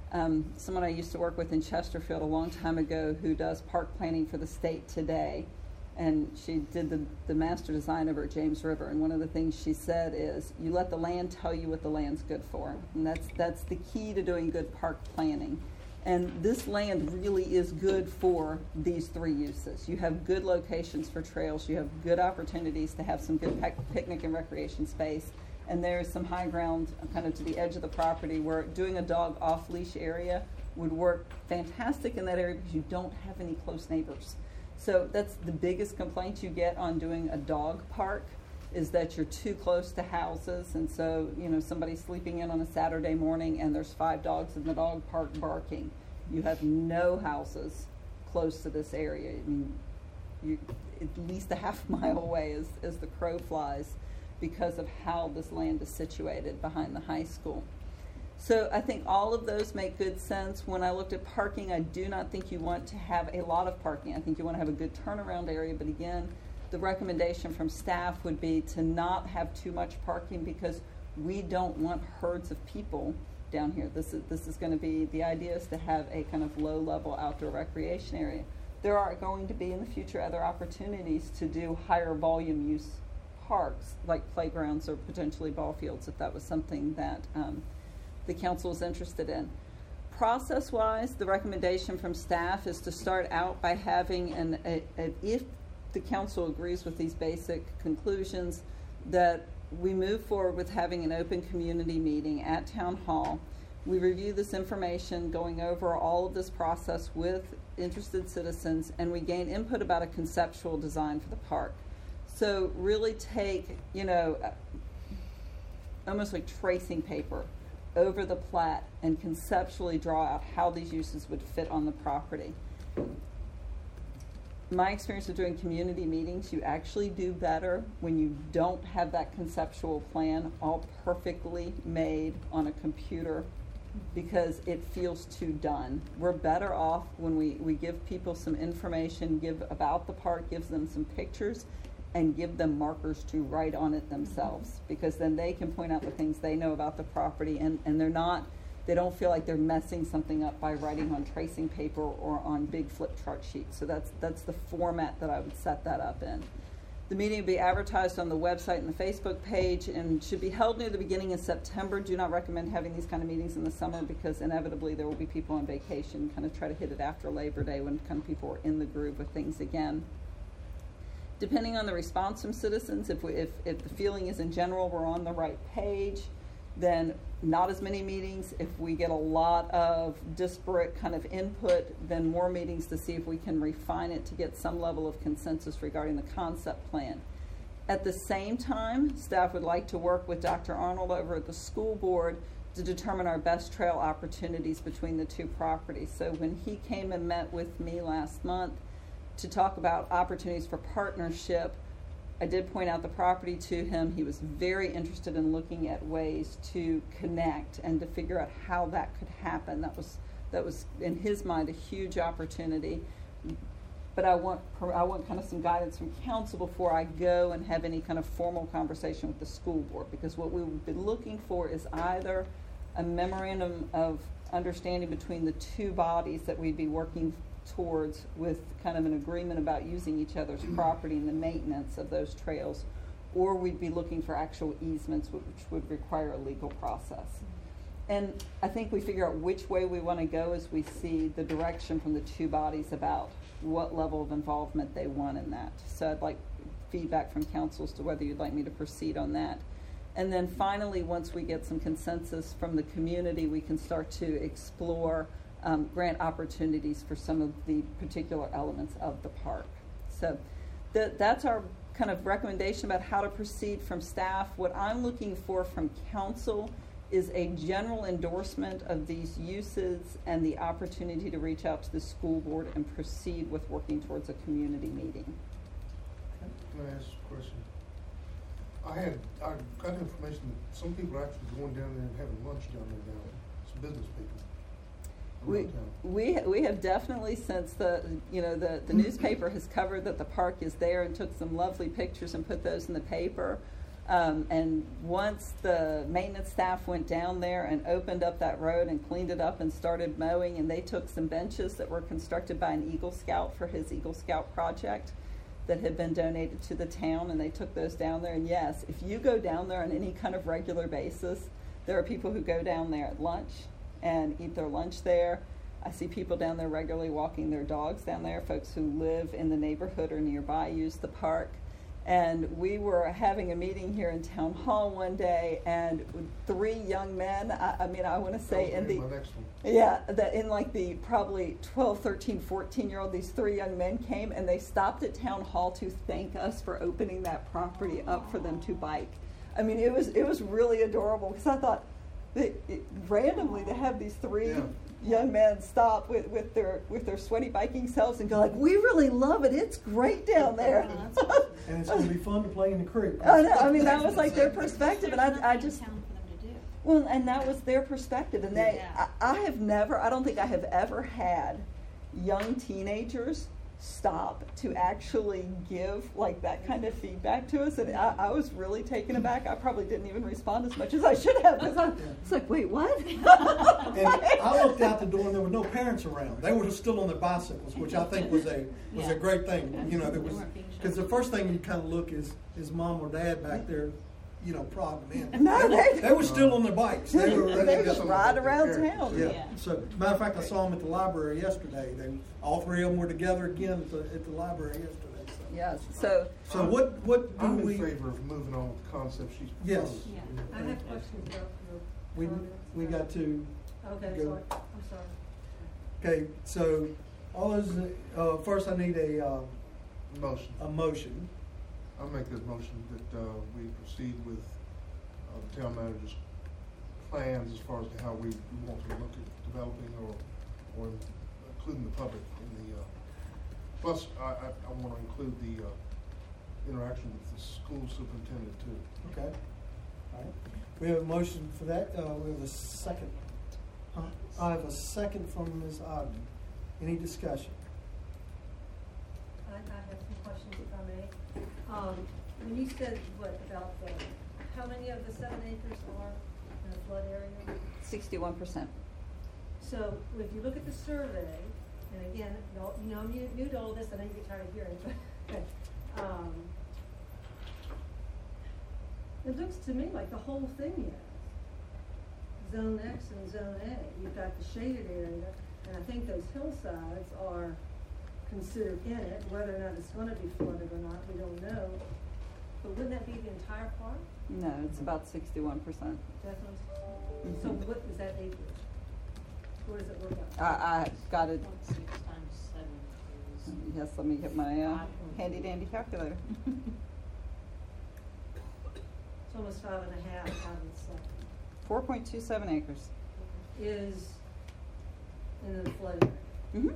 um, someone I used to work with in Chesterfield a long time ago who does park planning for the state today. And she did the, the master design over at James River. And one of the things she said is, you let the land tell you what the land's good for. And that's, that's the key to doing good park planning. And this land really is good for these three uses. You have good locations for trails. You have good opportunities to have some good pic- picnic and recreation space. And there's some high ground kind of to the edge of the property where doing a dog off-leash area would work fantastic in that area because you don't have any close neighbors. So that's the biggest complaint you get on doing a dog park, is that you're too close to houses. And so, you know, somebody's sleeping in on a Saturday morning and there's five dogs in the dog park barking. You have no houses close to this area. I mean, you at least a half mile away as, as the crow flies because of how this land is situated behind the high school. So I think all of those make good sense. When I looked at parking, I do not think you want to have a lot of parking. I think you want to have a good turnaround area. But again, the recommendation from staff would be to not have too much parking because we don't want herds of people down here. This is, this is going to be, the idea is to have a kind of low-level outdoor recreation area. There are going to be in the future other opportunities to do higher volume use parks, like playgrounds or potentially ball fields, if that was something that um, the council is interested in. Process-wise, the recommendation from staff is to start out by having an, a, a, if the council agrees with these basic conclusions, that we move forward with having an open community meeting at Town Hall. We review this information, going over all of this process with interested citizens, and we gain input about a conceptual design for the park. So really take, you know, almost like tracing paper over the plat and conceptually draw out how these uses would fit on the property. My experience of doing community meetings, you actually do better when you don't have that conceptual plan all perfectly made on a computer because it feels too done. We're better off when we, we give people some information, give about the park, gives them some pictures, and give them markers to write on it themselves, because then they can point out the things they know about the property, and, and they're not, they don't feel like they're messing something up by writing on tracing paper or on big flip chart sheets. So that's that's the format that I would set that up in. The meeting will be advertised on the website and the Facebook page and should be held near the beginning of September. Do not recommend having these kind of meetings in the summer because inevitably there will be people on vacation. Kind of try to hit it after Labor Day when kind of people are in the groove with things again. Depending on the response from citizens, if, we, if, if the feeling is in general we're on the right page, then not as many meetings. If we get a lot of disparate kind of input, then more meetings to see if we can refine it to get some level of consensus regarding the concept plan. At the same time, staff would like to work with Doctor Arnold over at the school board to determine our best trail opportunities between the two properties. So when he came and met with me last month to talk about opportunities for partnership, I did point out the property to him. He was very interested in looking at ways to connect and to figure out how that could happen. That was, that was in his mind, a huge opportunity. But I want, I want kind of some guidance from council before I go and have any kind of formal conversation with the school board, because what we would be looking for is either a memorandum of understanding between the two bodies that we'd be working towards with kind of an agreement about using each other's property and the maintenance of those trails, or we'd be looking for actual easements, which would require a legal process. And I think we figure out which way we want to go as we see the direction from the two bodies about what level of involvement they want in that. So I'd like feedback from council as to whether you'd like me to proceed on that. And then finally, once we get some consensus from the community, we can start to explore Um, grant opportunities for some of the particular elements of the park. So th- that's our kind of recommendation about how to proceed from staff. What I'm looking for from council is a general endorsement of these uses and the opportunity to reach out to the school board and proceed with working towards a community meeting. Can I ask a question? I had, I got information that some people are actually going down there and having lunch down there now, some business people. We, we we have definitely, since the you know the, the newspaper has covered that the park is there and took some lovely pictures and put those in the paper, Um, and once the maintenance staff went down there and opened up that road and cleaned it up and started mowing, and they took some benches that were constructed by an Eagle Scout for his Eagle Scout project that had been donated to the town, and they took those down there. And yes, if you go down there on any kind of regular basis, there are people who go down there at lunch and eat their lunch there. I see people down there regularly walking their dogs down there. Folks who live in the neighborhood or nearby use the park. And we were having a meeting here in Town Hall one day, and three young men, I, I mean, I want to say in the, my next one. yeah, that in like the probably twelve, thirteen, fourteen year old, these three young men came and they stopped at Town Hall to thank us for opening that property up for them to bike. I mean, it was, it was really adorable, because I thought that it, randomly to have these three Yeah. young men stop with, with their with their sweaty biking selves and go like, we really love it. It's great down there. Oh, that's awesome. And it's gonna be fun to play in the creek. I know. I mean, that was like their perspective, and There's I, I nothing in just town for them to do. well, and that was their perspective, and they. Yeah. I, I have never. I don't think I have ever had young teenagers stop to actually give like that kind of feedback to us, and I, I was really taken aback. I probably didn't even respond as much as I should have, because I was like, wait, what? And I looked out the door and there were no parents around. They were still on their bicycles, which I think was a was Yeah. a great thing. You know, there They was weren't being because the sheltered. first thing you kind of look is is mom or dad back there, you know, prodding in. No, they, were, they- they were still on their bikes. They were They ready to just go. ride around town. Yeah. Yeah. So, matter of fact, I saw them at the library yesterday. They all three of them were together again at the, at the library yesterday. So. Yes. So. So what what do I'm we? in favor of moving on with the concept she's Yes. proposed. Yeah. I have questions about your We comments. we got to. Okay, go. sorry, I'm sorry. Okay, so all those. Uh, first, I need a uh, Motion. a motion. I'll make this motion that uh, we proceed with uh, the town manager's plans as far as to how we we want to look at developing or, or including the public in the, uh, plus I, I, I want to include the uh, interaction with the school superintendent too. Okay. All right. We have a motion for that. Uh, we have a second. Huh? I have a second from Miz Ogden. Any discussion? I, I have some questions, if I may. Um, when you said, what, about the, how many of the seven acres are in the flood area? Sixty-one percent. So, if you look at the survey, and again, y'all- you know, I'm new, new to all this, I know you get tired of hearing, but, um, it looks to me like the whole thing is Zone X and Zone A. You've got the shaded area, and I think those hillsides are considered in it. Whether or not it's gonna be flooded or not, we don't know. But wouldn't that be the entire park? No, it's about sixty-one percent. Definitely. So what is that acreage? What does it work out? I, I got it. Six times seven is. Yes, let me get my uh, handy dandy calculator. It's almost five and a half out of seven. Four point two seven acres. Is in the flood area. Mm-hmm.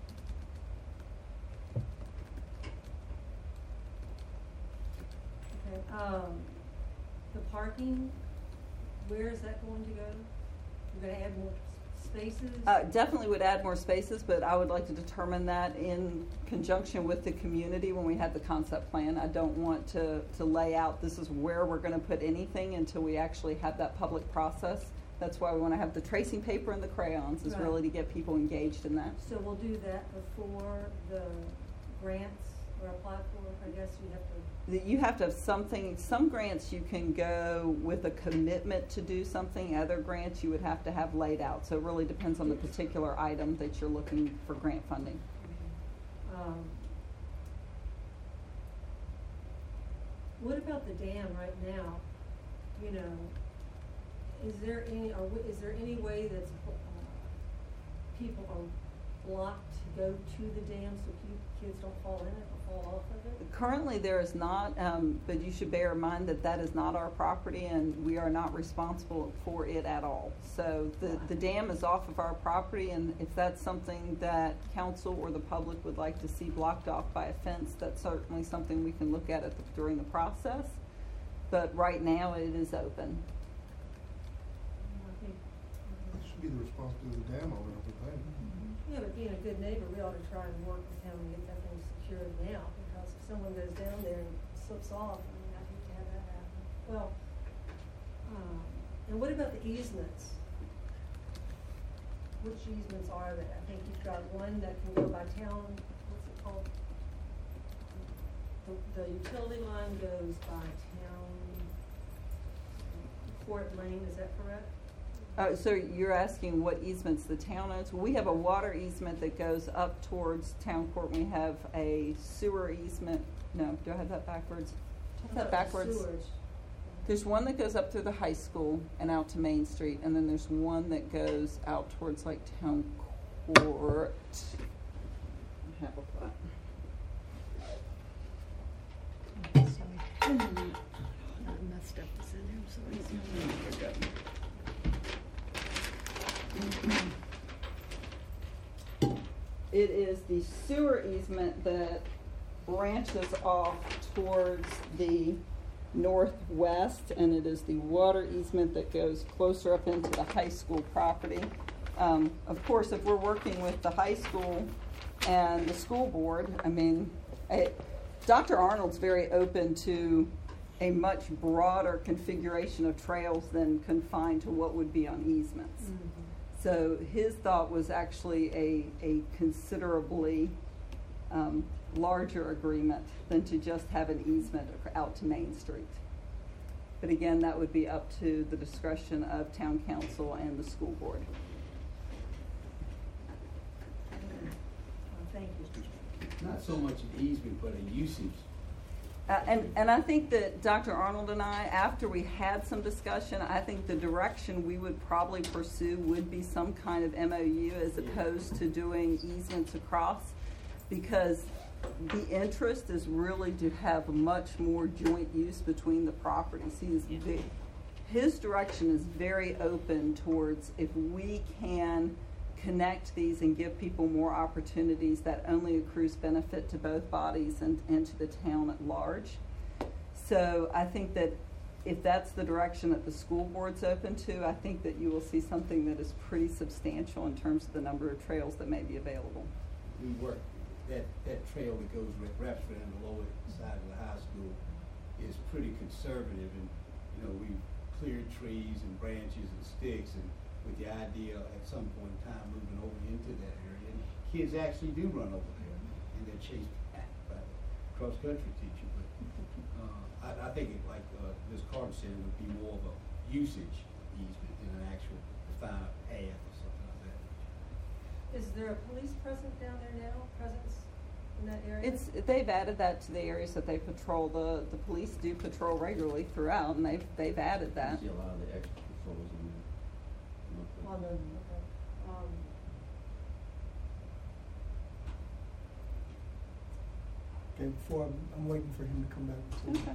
Okay, um, the parking, where is that going to go? You're gonna add more spaces? Uh, definitely would add more spaces, but I would like to determine that in conjunction with the community when we have the concept plan. I don't want to, to lay out this is where we're going to put anything until we actually have that public process. That's why we want to have the tracing paper and the crayons, is Right. really to get people engaged in that. So we'll do that before the grants are applied for, I guess you have to. That you have to have something, some grants you can go with a commitment to do something, other grants you would have to have laid out. So it really depends on the particular item that you're looking for grant funding. Um, what about the dam right now? You know, is there any, or wh- is there any way that uh, people are blocked to go to the dam so pe- kids don't fall in it or fall off of it? Currently, there is not, um, but you should bear in mind that that is not our property and we are not responsible for it at all. So the, the dam is off of our property, and if that's something that council or the public would like to see blocked off by a fence, that's certainly something we can look at, at the, during the process. But right now, it is open. I think, It should be the responsibility of the dam owner, I would think. yeah, but being a good neighbor, we ought to try and work with him and get that thing secured now, because if someone goes down there and slips off, I mean, I hate to have that happen. Well, um, and what about the easements? Which easements are there? I think you've got one that can go by town, what's it called? The, the utility line goes by town, Fort Lane, is that correct? Uh, so you're asking what easements the town owns? Well, we have a water easement that goes up towards town court. We have a sewer easement. No, do I have that backwards? Do I have that backwards? Sewers. There's one that goes up through the high school and out to Main Street, and then there's one that goes out towards like town court. I have a thought. My stuff is in there, I'm sorry. It is the sewer easement that branches off towards the northwest, and it is the water easement that goes closer up into the high school property. Um, of course, if we're working with the high school and the school board, I mean, I, Doctor Arnold's very open to a much broader configuration of trails than confined to what would be on easements. Mm-hmm. So his thought was actually a, a considerably um, larger agreement than to just have an easement out to Main Street. But again, that would be up to the discretion of town council and the school board. Uh, thank you. Not so much an easement, but a usage. Uh, and, and I think that Doctor Arnold and I, after we had some discussion, I think the direction we would probably pursue would be some kind of M O U as opposed to doing easements across, because the interest is really to have much more joint use between the properties. He is big. His direction is very open towards if we can connect these and give people more opportunities, that only accrues benefit to both bodies and, and to the town at large. So I think that if that's the direction that the school board's open to, I think that you will see something that is pretty substantial in terms of the number of trails that may be available. We work, that, that trail that goes, wraps around the lower side of the high school is pretty conservative, and, you know, we cleared trees and branches and sticks, and with the idea at some point in time moving over into that area. And kids actually do run over there, and they're chased back by the cross-country teacher. But uh, I, I think it, like uh, Miz Carter said, it would be more of a usage easement than an actual defined path or something like that. Is there a police present down there now, presence in that area? It's, they've added that to the areas that they patrol. The, the police do patrol regularly throughout, and they've, they've added that. You see a lot of the extra patrols in there. On the, okay. Um, Okay, before, I'm, I'm waiting for him to come back. Okay.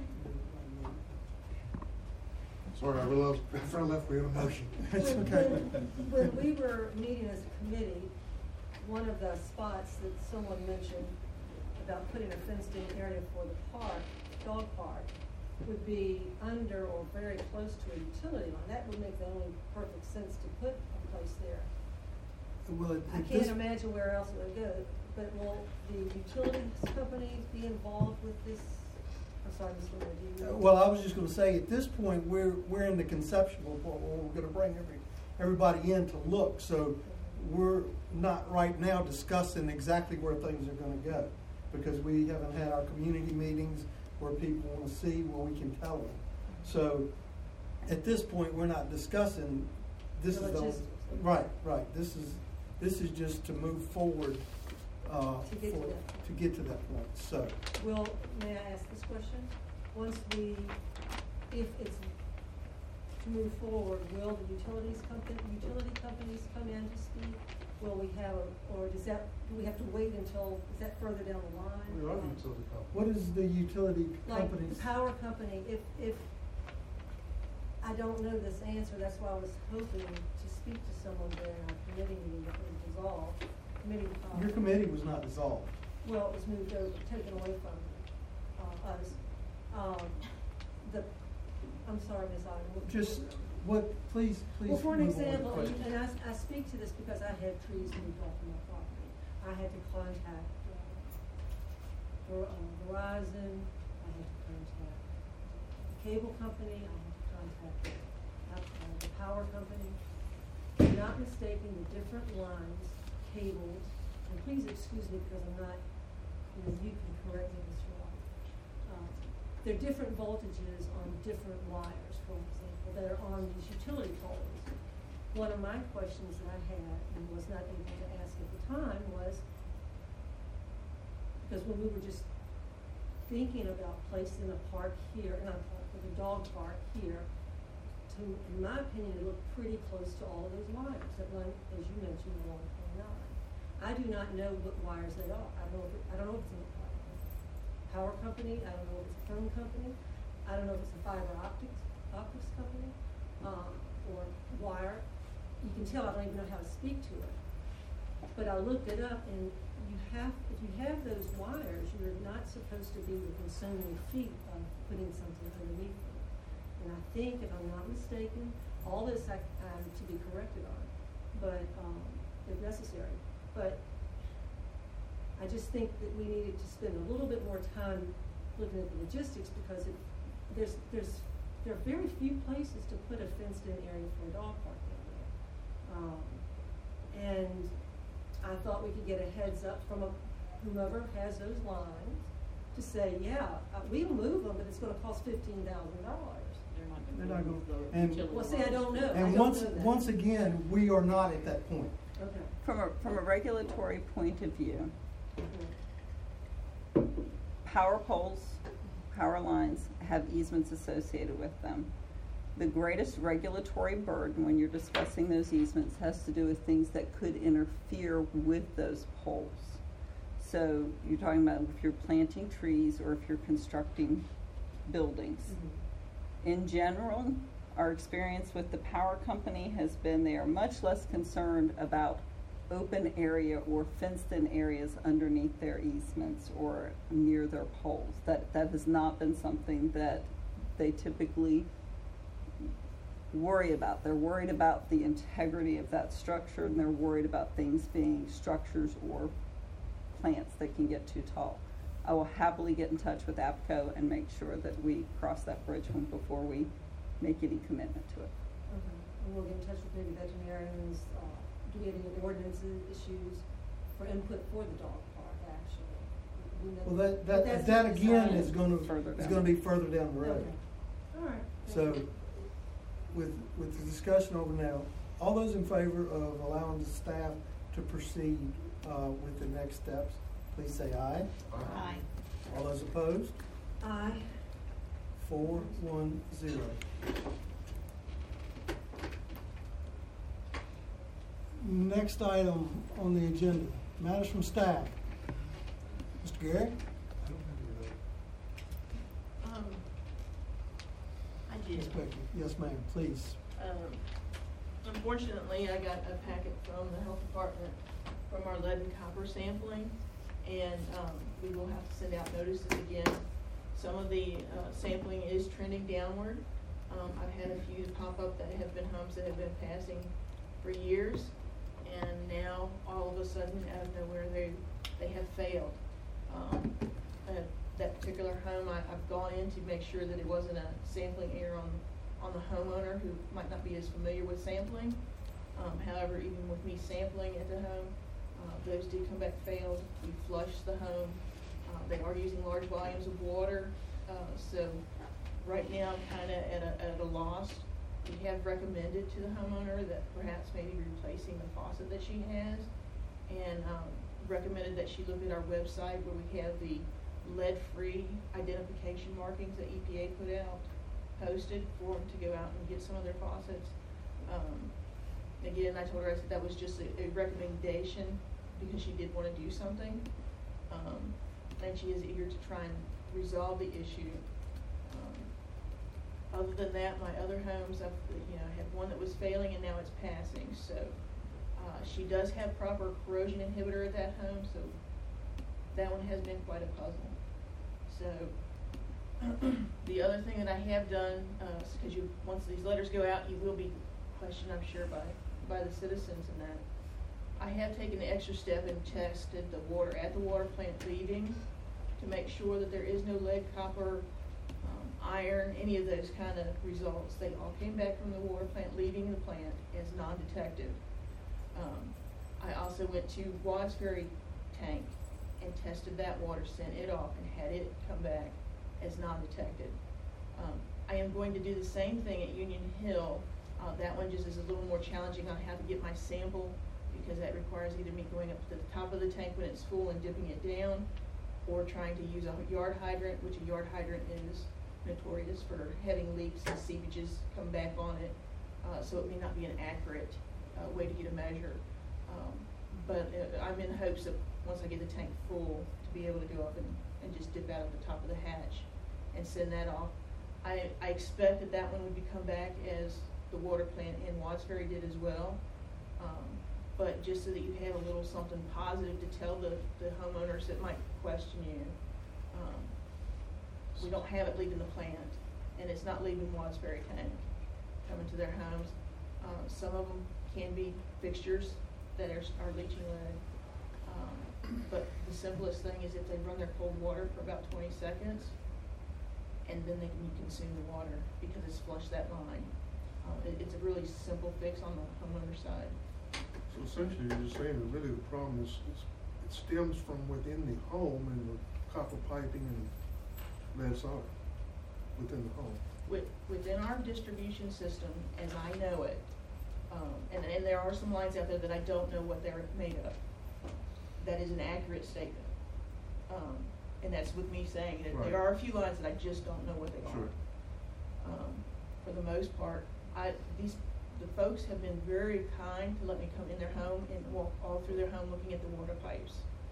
Sorry, I realized after I left, we had a motion. It's when- okay. When, when we were meeting as a committee, one of the spots that someone mentioned about putting a fenced-in area for the park, dog park, would be under or very close to a utility line. That would make the only perfect sense to put a place there. Well, it- I it- can't this- imagine where else it would go, but will the utilities companies be involved with this? I'm sorry, Miz Lewis, do you? Uh, Well, I was just gonna say, at this point, we're, we're in the conceptual point where we're gonna bring every, everybody in to look, so we're not right now discussing exactly where things are gonna go, because we haven't had our community meetings where people wanna see, where we can tell them. So, at this point, we're not discussing, this The is the, logistics. right, right, this is, this is just to move forward, uh, To get to for- that. to get to that point, so. Will, may I ask this question? Once we, if it's to move forward, will the utilities company, utility companies come in to speak? Will we have, a or does that, do we have to wait until, is that further down the line? We are the utility company. What is the utility Like companies? the power company, if, if, I don't know this answer, that's why I was hoping to speak to someone during our committee meeting that was dissolved. Committee, um, Your committee was not dissolved. Well, it was moved over, taken away from, uh, us. Um, the, I'm sorry, Miz Ida. what- Just, what, please, please. Well, for an move on with the example, and, question. and I, I speak to this because I had trees moved off of my property. I had to contact, uh, Ver- uh, Verizon, I had to contact cable company, I'll have to contact the, uh, the power company. If I'm not mistaken, the different lines, cables, and please excuse me because I'm not, you know, you can correct me, Mister Watt. Um, there are different voltages on different wires, for example, that are on these utility poles. One of my questions that I had and was not able to ask at the time was, because when we were just thinking about placing a park here, and I thought for the dog park here, to, in my opinion, it looked pretty close to all of those wires that run, as you mentioned, along twenty-nine. I do not know what wires they are. I don't know if it, I don't know if it's a power company. I don't know if it's a phone company. I don't know if it's a fiber optics optics company um, or wire. You can tell I don't even know how to speak to it. But I looked it up, and you have, if you have those wires, you're not supposed to be within so many feet of putting something underneath them. And I think, if I'm not mistaken, all this I, I'm to be corrected on, but um, if necessary. But I just think that we needed to spend a little bit more time looking at the logistics, because it, there's there's there are very few places to put a fenced-in area for a dog park down there. Um, and I thought we could get a heads up from a, whomever has those lines to say, yeah, uh, we'll move them, but it's going to cost fifteen thousand dollars. They're They're not gonna gonna- move the and- utility Well, see, I don't lines. know. I And don't once, know that. once again, we are not at that point. Okay. From a, from a regulatory point of view, Mhm. power poles, power lines have easements associated with them. The greatest regulatory burden when you're discussing those easements has to do with things that could interfere with those poles. So you're talking about if you're planting trees or if you're constructing buildings. Mhm. In general, our experience with the power company has been they are much less concerned about open area or fenced-in areas underneath their easements or near their poles. That that has not been something that they typically worry about. They're worried about the integrity of that structure, and they're worried about things being structures or plants that can get too tall. I will happily get in touch with APCO and make sure that we cross that bridge when, before we make any commitment to it. Okay. And we'll get in touch with maybe veterinarians, uh, do we have any ordinances issues for input for the dog park, actually? We know- Well, that, but that, that's that to be again decided. is gonna, Further is down. gonna be further down the road. Okay. All right. So, with, with the discussion over now, all those in favor of allowing the staff to proceed, uh, with the next steps, please say aye. Aye. All those opposed? Aye. Four, one, zero. Next item on the agenda, matters from staff. Mister Gary? I don't have any Um, I did. Miz Becky? Yes, ma'am, please. Um, unfortunately, I got a packet from the health department from our lead and copper sampling, and, um, we will have to send out notices again. Some of the, uh, sampling is trending downward. Um, I've had a few pop up that have been homes that have been passing for years, and now, all of a sudden, out of nowhere, they, they have failed. Um, uh, that particular home, I, I've gone in to make sure that it wasn't a sampling error on, on the homeowner who might not be as familiar with sampling. Um, however, even with me sampling at the home, uh, those did come back failed. We flushed the home. Uh, they are using large volumes of water, uh, so right now I'm kinda at a, at a loss. We have recommended to the homeowner that perhaps maybe replacing the faucet that she has, and, um, recommended that she look at our website where we have the lead-free identification markings that E P A put out, posted for them to go out and get some of their faucets. Um, again, I told her, I said that was just a, a recommendation because she did wanna do something. Um, and she is eager to try and resolve the issue. Um, other than that, my other homes, I've, you know, had one that was failing and now it's passing, so, uh, she does have proper corrosion inhibitor at that home, so that one has been quite a puzzle. So, the other thing that I have done, uh, cause you, once these letters go out, you will be questioned, I'm sure, by, by the citizens and that. I have taken the extra step and tested the water at the water plant leaving to make sure that there is no lead copper, um, iron, any of those kind of results. They all came back from the water plant, leaving the plant as non-detective. Um, I also went to Watts Ferry tank and tested that water, sent it off, and had it come back as non-detected. Um, I am going to do the same thing at Union Hill. Uh, that one just is a little more challenging on how to get my sample, because that requires either me going up to the top of the tank when it's full and dipping it down, or trying to use a yard hydrant, which a yard hydrant is notorious for having leaks and seepages come back on it. Uh, so it may not be an accurate uh, way to get a measure. Um, but uh, I'm in hopes that once I get the tank full, to be able to go up and, and just dip out at the top of the hatch and send that off. I, I expect that that one would be come back as the water plant in Watts Ferry did as well. Um, but just so that you have a little something positive to tell the, the homeowners that might question you. Um, we don't have it leaving the plant, and it's not leaving Watts Ferry tank, coming to their homes. Uh, some of them can be fixtures that are, are leaching lead. Um, but the simplest thing is if they run their cold water for about twenty seconds, and then they can consume the water because it's flushed that line. Uh, it, it's a really simple fix on the homeowner side. So essentially, you're just saying that really the problem is, is it stems from within the home and the copper piping and lead solder within the home. With, within our distribution system, as I know it, um, and, and there are some lines out there that I don't know what they're made of. That is an accurate statement. Um, and that's with me saying that Right. there are a few lines that I just don't know what they Sure. are. Um, for the most part, I, these, the folks have been very kind to let me come in their home and walk all through their home looking at the water pipes.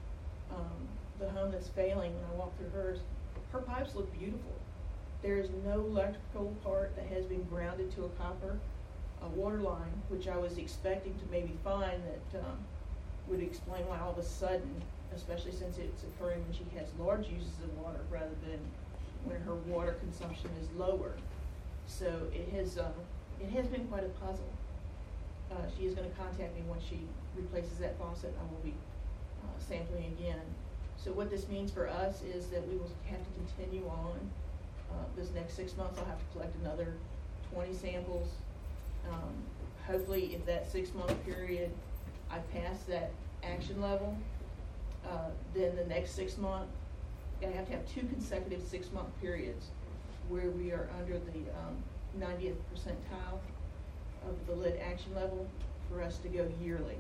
Um, the home that's failing, when I walk through hers, her pipes look beautiful. There is no electrical part that has been grounded to a copper uh, water line, which I was expecting to maybe find that um, would explain why all of a sudden, especially since it's occurring when she has large uses of water rather than when her water consumption is lower. So it has um, it has been quite a puzzle. Uh, she is going to contact me once she replaces that faucet. I will be uh, sampling again. So what this means for us is that we will have to continue on. Uh, this next six months I'll have to collect another twenty samples. Um, hopefully if that six month period I pass that action level, uh, then the next six month, I have to have two consecutive six month periods where we are under the um, ninetieth percentile of the lead action level for us to go yearly.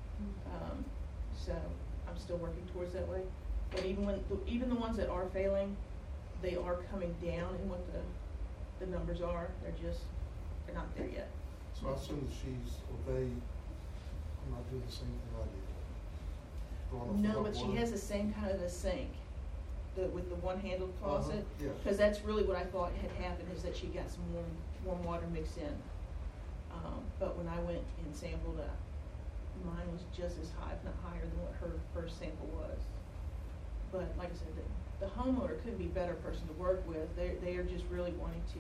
Um, so I'm still working towards that way. But even when the, even the ones that are failing, they are coming down in what the the numbers are. They're just they're not there yet. So I assume she's obeyed, I'm not doing the same thing I did. Drawing off the No, hot but she water. has the same kind of a sink, the with the one handled Uh-huh, faucet. yeah. Because that's really what I thought had happened, is that she got some warm warm water mixed in. Um, but when I went and sampled, uh, mine was just as high, if not higher, than what her first sample was. But like I said, the, the homeowner couldn't be a better person to work with. They they are just really wanting to,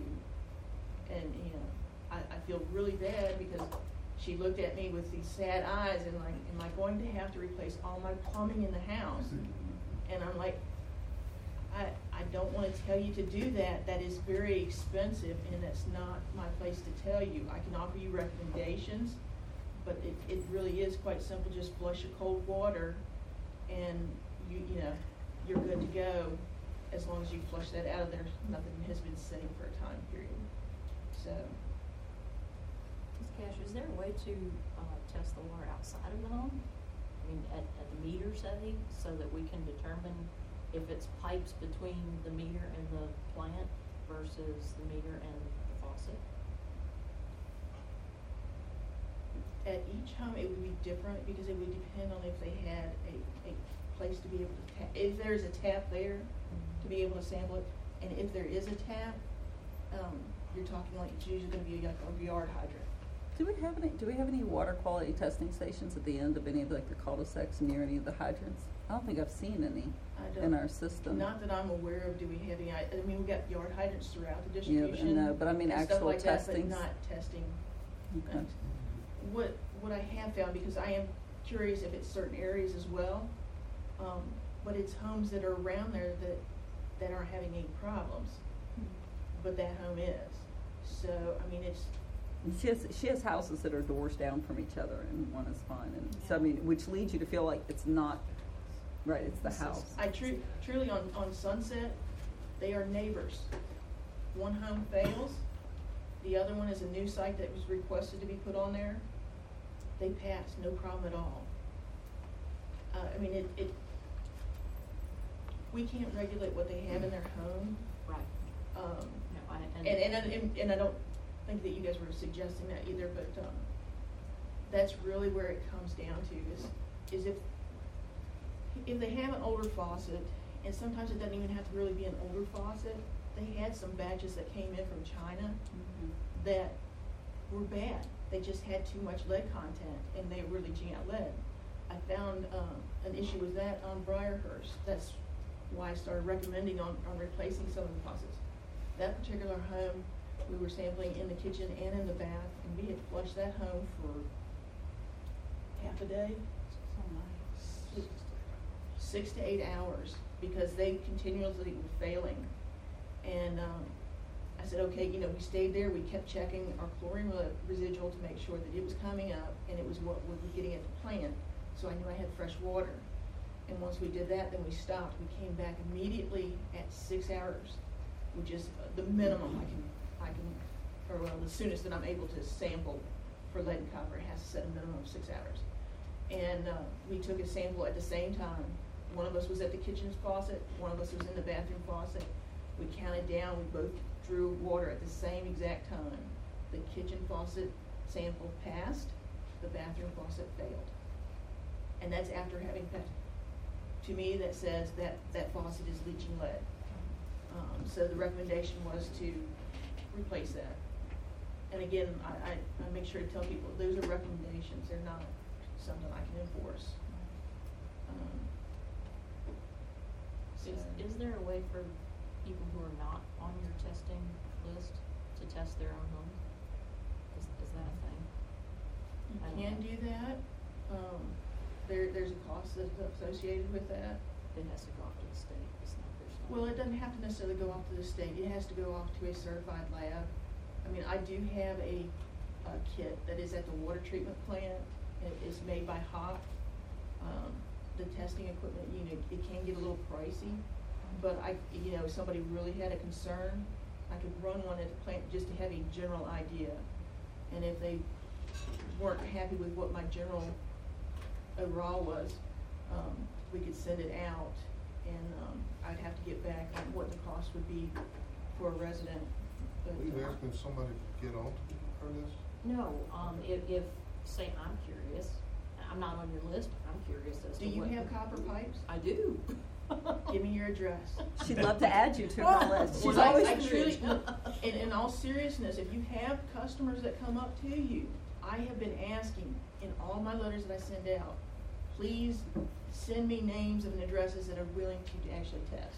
and you know, I, I feel really bad because she looked at me with these sad eyes and like, am I going to have to replace all my plumbing in the house? And I'm like, I I don't want to tell you to do that. That is very expensive, and that's not my place to tell you. I can offer you recommendations, but it, it really is quite simple. Just flush your cold water, and you you know, you're good to go as long as you flush that out of there. Nothing has been sitting for a time period. So. Miz Cash, is there a way to uh, test the water outside of the home? I mean, at, at the meter setting, so that we can determine if it's pipes between the meter and the plant versus the meter and the faucet? At each home, it would be different because it would depend on if they had a, a place to be able to tap. If there's a tap there, mm-hmm. to be able to sample it, and if there is a tap, um, you're talking like it's usually going to be like a yard hydrant. Do we have any, do we have any water quality testing stations at the end of any of like the cul-de-sacs near any of the hydrants? I don't think I've seen any I don't, in our system. Not that I'm aware of. Do we have any? I, I mean, we've got yard hydrants throughout the Yeah, distribution. no, but I mean and actual stuff like that, testings. but not testing. Okay. No. What what I have found, because I am curious if it's certain areas as well, um, but it's homes that are around there that that aren't having any problems. but that home is. So, I mean, it's, She has, she has houses that are doors down from each other, and one is fine, and so, I mean, which leads you to feel like it's not, right, it's the house. I tru- truly, on, on Sunset, they are neighbors. One home fails, the other one is a new site that was requested to be put on there. They pass, no problem at all. Uh, I mean, it, it, we can't regulate what they have in their home. Right. Um, No, I, and, and, and, and, and I don't think that you guys were suggesting that either, but, um, that's really where it comes down to is, is if, if they have an older faucet, and sometimes it doesn't even have to really be an older faucet, they had some batches that came in from China Mhm. that were bad. They just had too much lead content, and they were leaching out lead. I found, um, an issue with that on Briarhurst. That's why I started recommending on, on replacing some of the faucets. That particular home, we were sampling in the kitchen and in the bath, and we had flushed that home for half a day, So nice. six, six to eight hours, because they continuously were failing. And, um, I said, okay, you know, we stayed there, we kept checking our chlorine re- residual to make sure that it was coming up, and it was what we were getting at the plant, so I knew I had fresh water. And once we did that, then we stopped. We came back immediately at six hours, which is uh, the minimum I can, I can, or well, the soonest that I'm able to sample for lead and copper. It has to set a minimum of six hours. And uh, we took a sample at the same time. One of us was at the kitchen's faucet, one of us was in the bathroom faucet. We counted down, we both drew water at the same exact time. The kitchen faucet sample passed, the bathroom faucet failed. And that's after having passed. To me, that says that that faucet is leaching lead. Um, so the recommendation was to replace that. And again, I, I, I make sure to tell people, those are recommendations, they're not something I can enforce. Um, Is, so- is there a way for people who are not on your testing list to test their own homes? Is, is that a thing? You I don't can know. do that. Um, there, there's a cost that's associated with that. It has to go off to the state, it's not personal. Well, it doesn't have to necessarily go off to the state. It has to go off to a certified lab. I mean, I do have a, a kit that is at the water treatment plant, and it is made by Hop. Um, the testing equipment, you know, it can get a little pricey, but I, you know, if somebody really had a concern, I could run one at the plant just to have a general idea. And if they weren't happy with what my general overall was, um, we could send it out, and, um, I'd have to get back on what the cost would be for a resident. But, Are you uh, asking somebody to get on to our list? No, um, if, if, say, I'm curious, I'm not on your list, but I'm curious as to Do you what. have copper pipes? I do. Give me your address. She'd love to add you to her list. She's Well, I- always I truly, curious. in, in all seriousness, if you have customers that come up to you, I have been asking in all my letters that I send out, please send me names and addresses that are willing to actually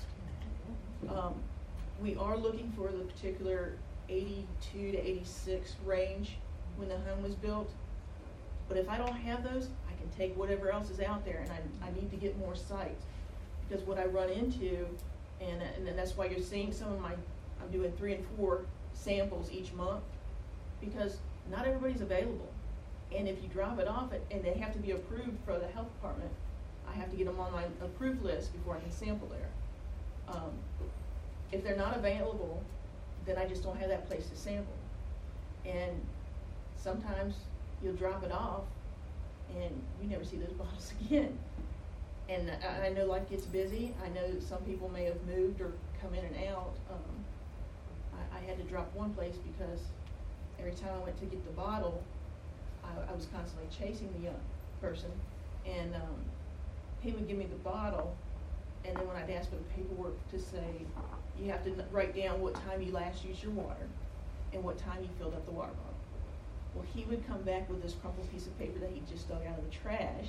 test. Um, we are looking for the particular eighty-two to eighty-six range when the home was built. But if I don't have those, I can take whatever else is out there, and I, I need to get more sites. Because what I run into, and, and then that's why you're seeing some of my, I'm doing three and four samples each month, because not everybody's available. And if you drop it off, it, and they have to be approved for the health department, I have to get them on my approved list before I can sample there. Um, if they're not available, then I just don't have that place to sample. And sometimes you'll drop it off, and you never see those bottles again. And I, I know life gets busy. I know that some people may have moved or come in and out. Um, I, I had to drop one place because every time I went to get the bottle, I, I was constantly chasing the young person, and um, he would give me the bottle, and then when I'd ask for the paperwork to say, you have to n- write down what time you last used your water and what time you filled up the water bottle. Well, he would come back with this crumpled piece of paper that he just dug out of the trash.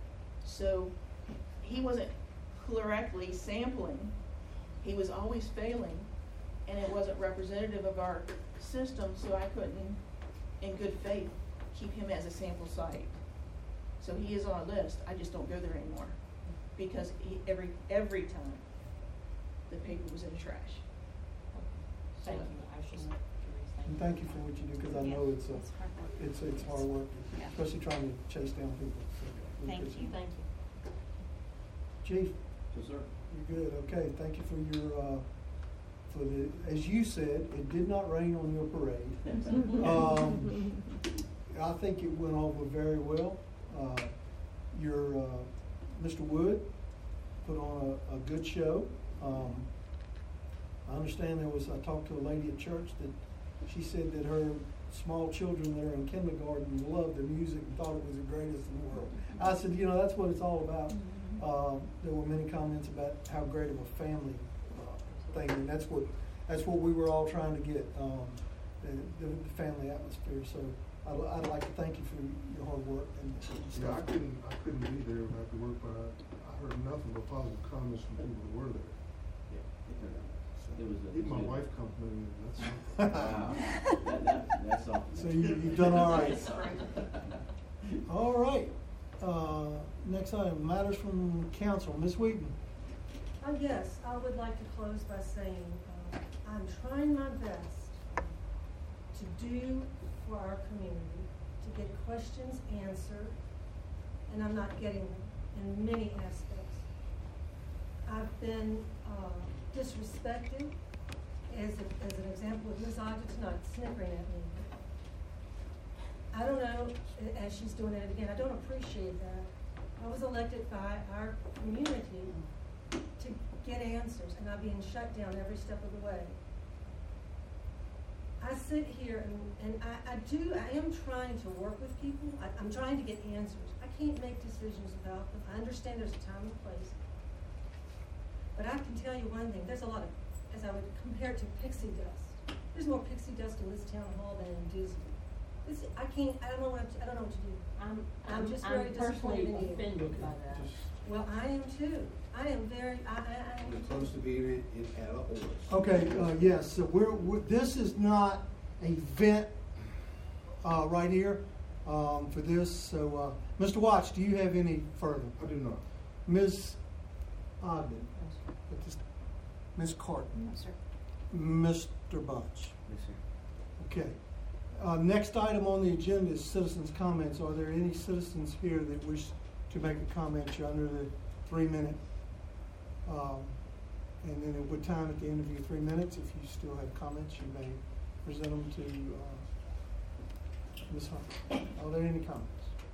So he wasn't correctly sampling. He was always failing, and it wasn't representative of our system, so I couldn't, in good faith, keep him as a sample site. So he is on our list. I just don't go there anymore because he, every every time the paper was in the trash. Thank So- you. Cassius. And thank you for what you do, because I know it's, a, It's hard work. it's, it's hard work, Yeah. especially trying to chase down people. So, we Thank appreciate you. it. Thank you. Chief, Yes, sir. you're good, okay, thank you for your, uh, for the, as you said, it did not rain on your parade. Um, I think it went over very well. Uh, your, uh, Mister Wood put on a, a good show. Um, I understand there was, I talked to a lady at church that she said that her small children there in kindergarten loved the music and thought it was the greatest in the world. I said, you know, that's what it's all about. Uh, there were many comments about how great of a family uh, thing, and that's what that's what we were all trying to get, um, the, the, the family atmosphere. So I'd, I'd like to thank you for your hard work and Yeah, stuff. I couldn't, I couldn't be there after work, but I, I heard nothing but positive comments from people who were there. It was a. Even my wife complimented me, that's something. Wow. That, that, that's something. So you, you've done all right. Sorry. All right. Uh, next item, matters from council. Miz Wheaton. Uh, yes, I would like to close by saying, uh, I'm trying my best to do for our community, to get questions answered, and I'm not getting them in many aspects. I've been, uh, disrespected, as, a, as an example of Miz Ogden tonight, snickering at me. I don't know, as she's doing it again, I don't appreciate that. I was elected by our community to get answers, and I'm being shut down every step of the way. I sit here and, and I, I do, I am trying to work with people. I, I'm trying to get answers. I can't make decisions about them. I understand there's a time and place. But I can tell you one thing, there's a lot of, as I would compare it to pixie dust. There's more pixie dust in this town hall than in Disney. This, I can't, I don't know what, I don't know what to do. I'm, I'm I'm, just I'm very disappointed personally in you. offended by that. Well, I am too. I am very, I, I, I am. We're close to being in, in at a horse. Okay, uh, yes, so we're, we're, this is not a vent, uh, right here, um, for this, so, uh, Mister Watts, do you have any further? I do not. Miz Ogden, at this- Miz Carton, No, sir. Mister Bunch. Yes, sir. Okay. Uh, next item on the agenda is citizens' comments. Are there any citizens here that wish to make a comment? You're under the three-minute. Um, and then at what time at the end of your three minutes, if you still have comments, you may present them to uh, Miz Hunt. Are there any comments?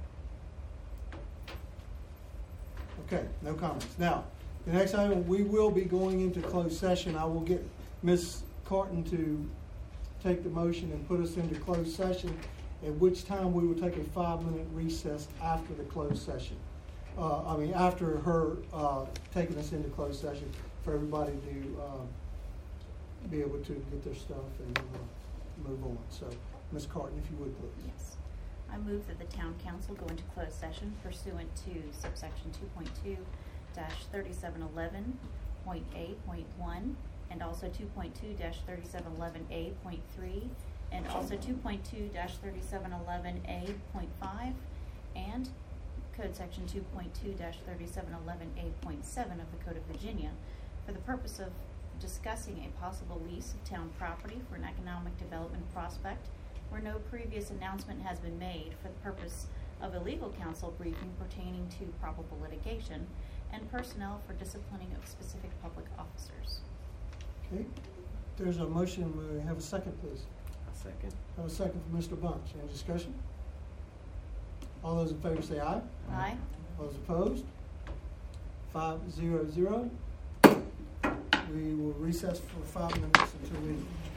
Okay, no comments. Now, the next item, we will be going into closed session. I will get Miz Carton to take the motion and put us into closed session, at which time we will take a five-minute recess after the closed session. Uh, I mean, after her uh, taking us into closed session, for everybody to uh, be able to get their stuff and uh, move on. So, Miz Carton, if you would, please. Yes. I move that the town council go into closed session pursuant to subsection two point two dash thirty-seven eleven point A point one and also two point two dash thirty-seven eleven A point three and also two point two dash thirty-seven eleven A point five and Code Section two point two dash thirty-seven eleven A point seven of the Code of Virginia for the purpose of discussing a possible lease of town property for an economic development prospect where no previous announcement has been made for the purpose of a legal counsel briefing pertaining to probable litigation and personnel for disciplining of specific public officers. Okay. There's a motion. We have a second, please. A second. Have a second for Mister Bunch. Any discussion? All those in favor say aye. Aye. All those opposed? Five zero zero. We will recess for five minutes until we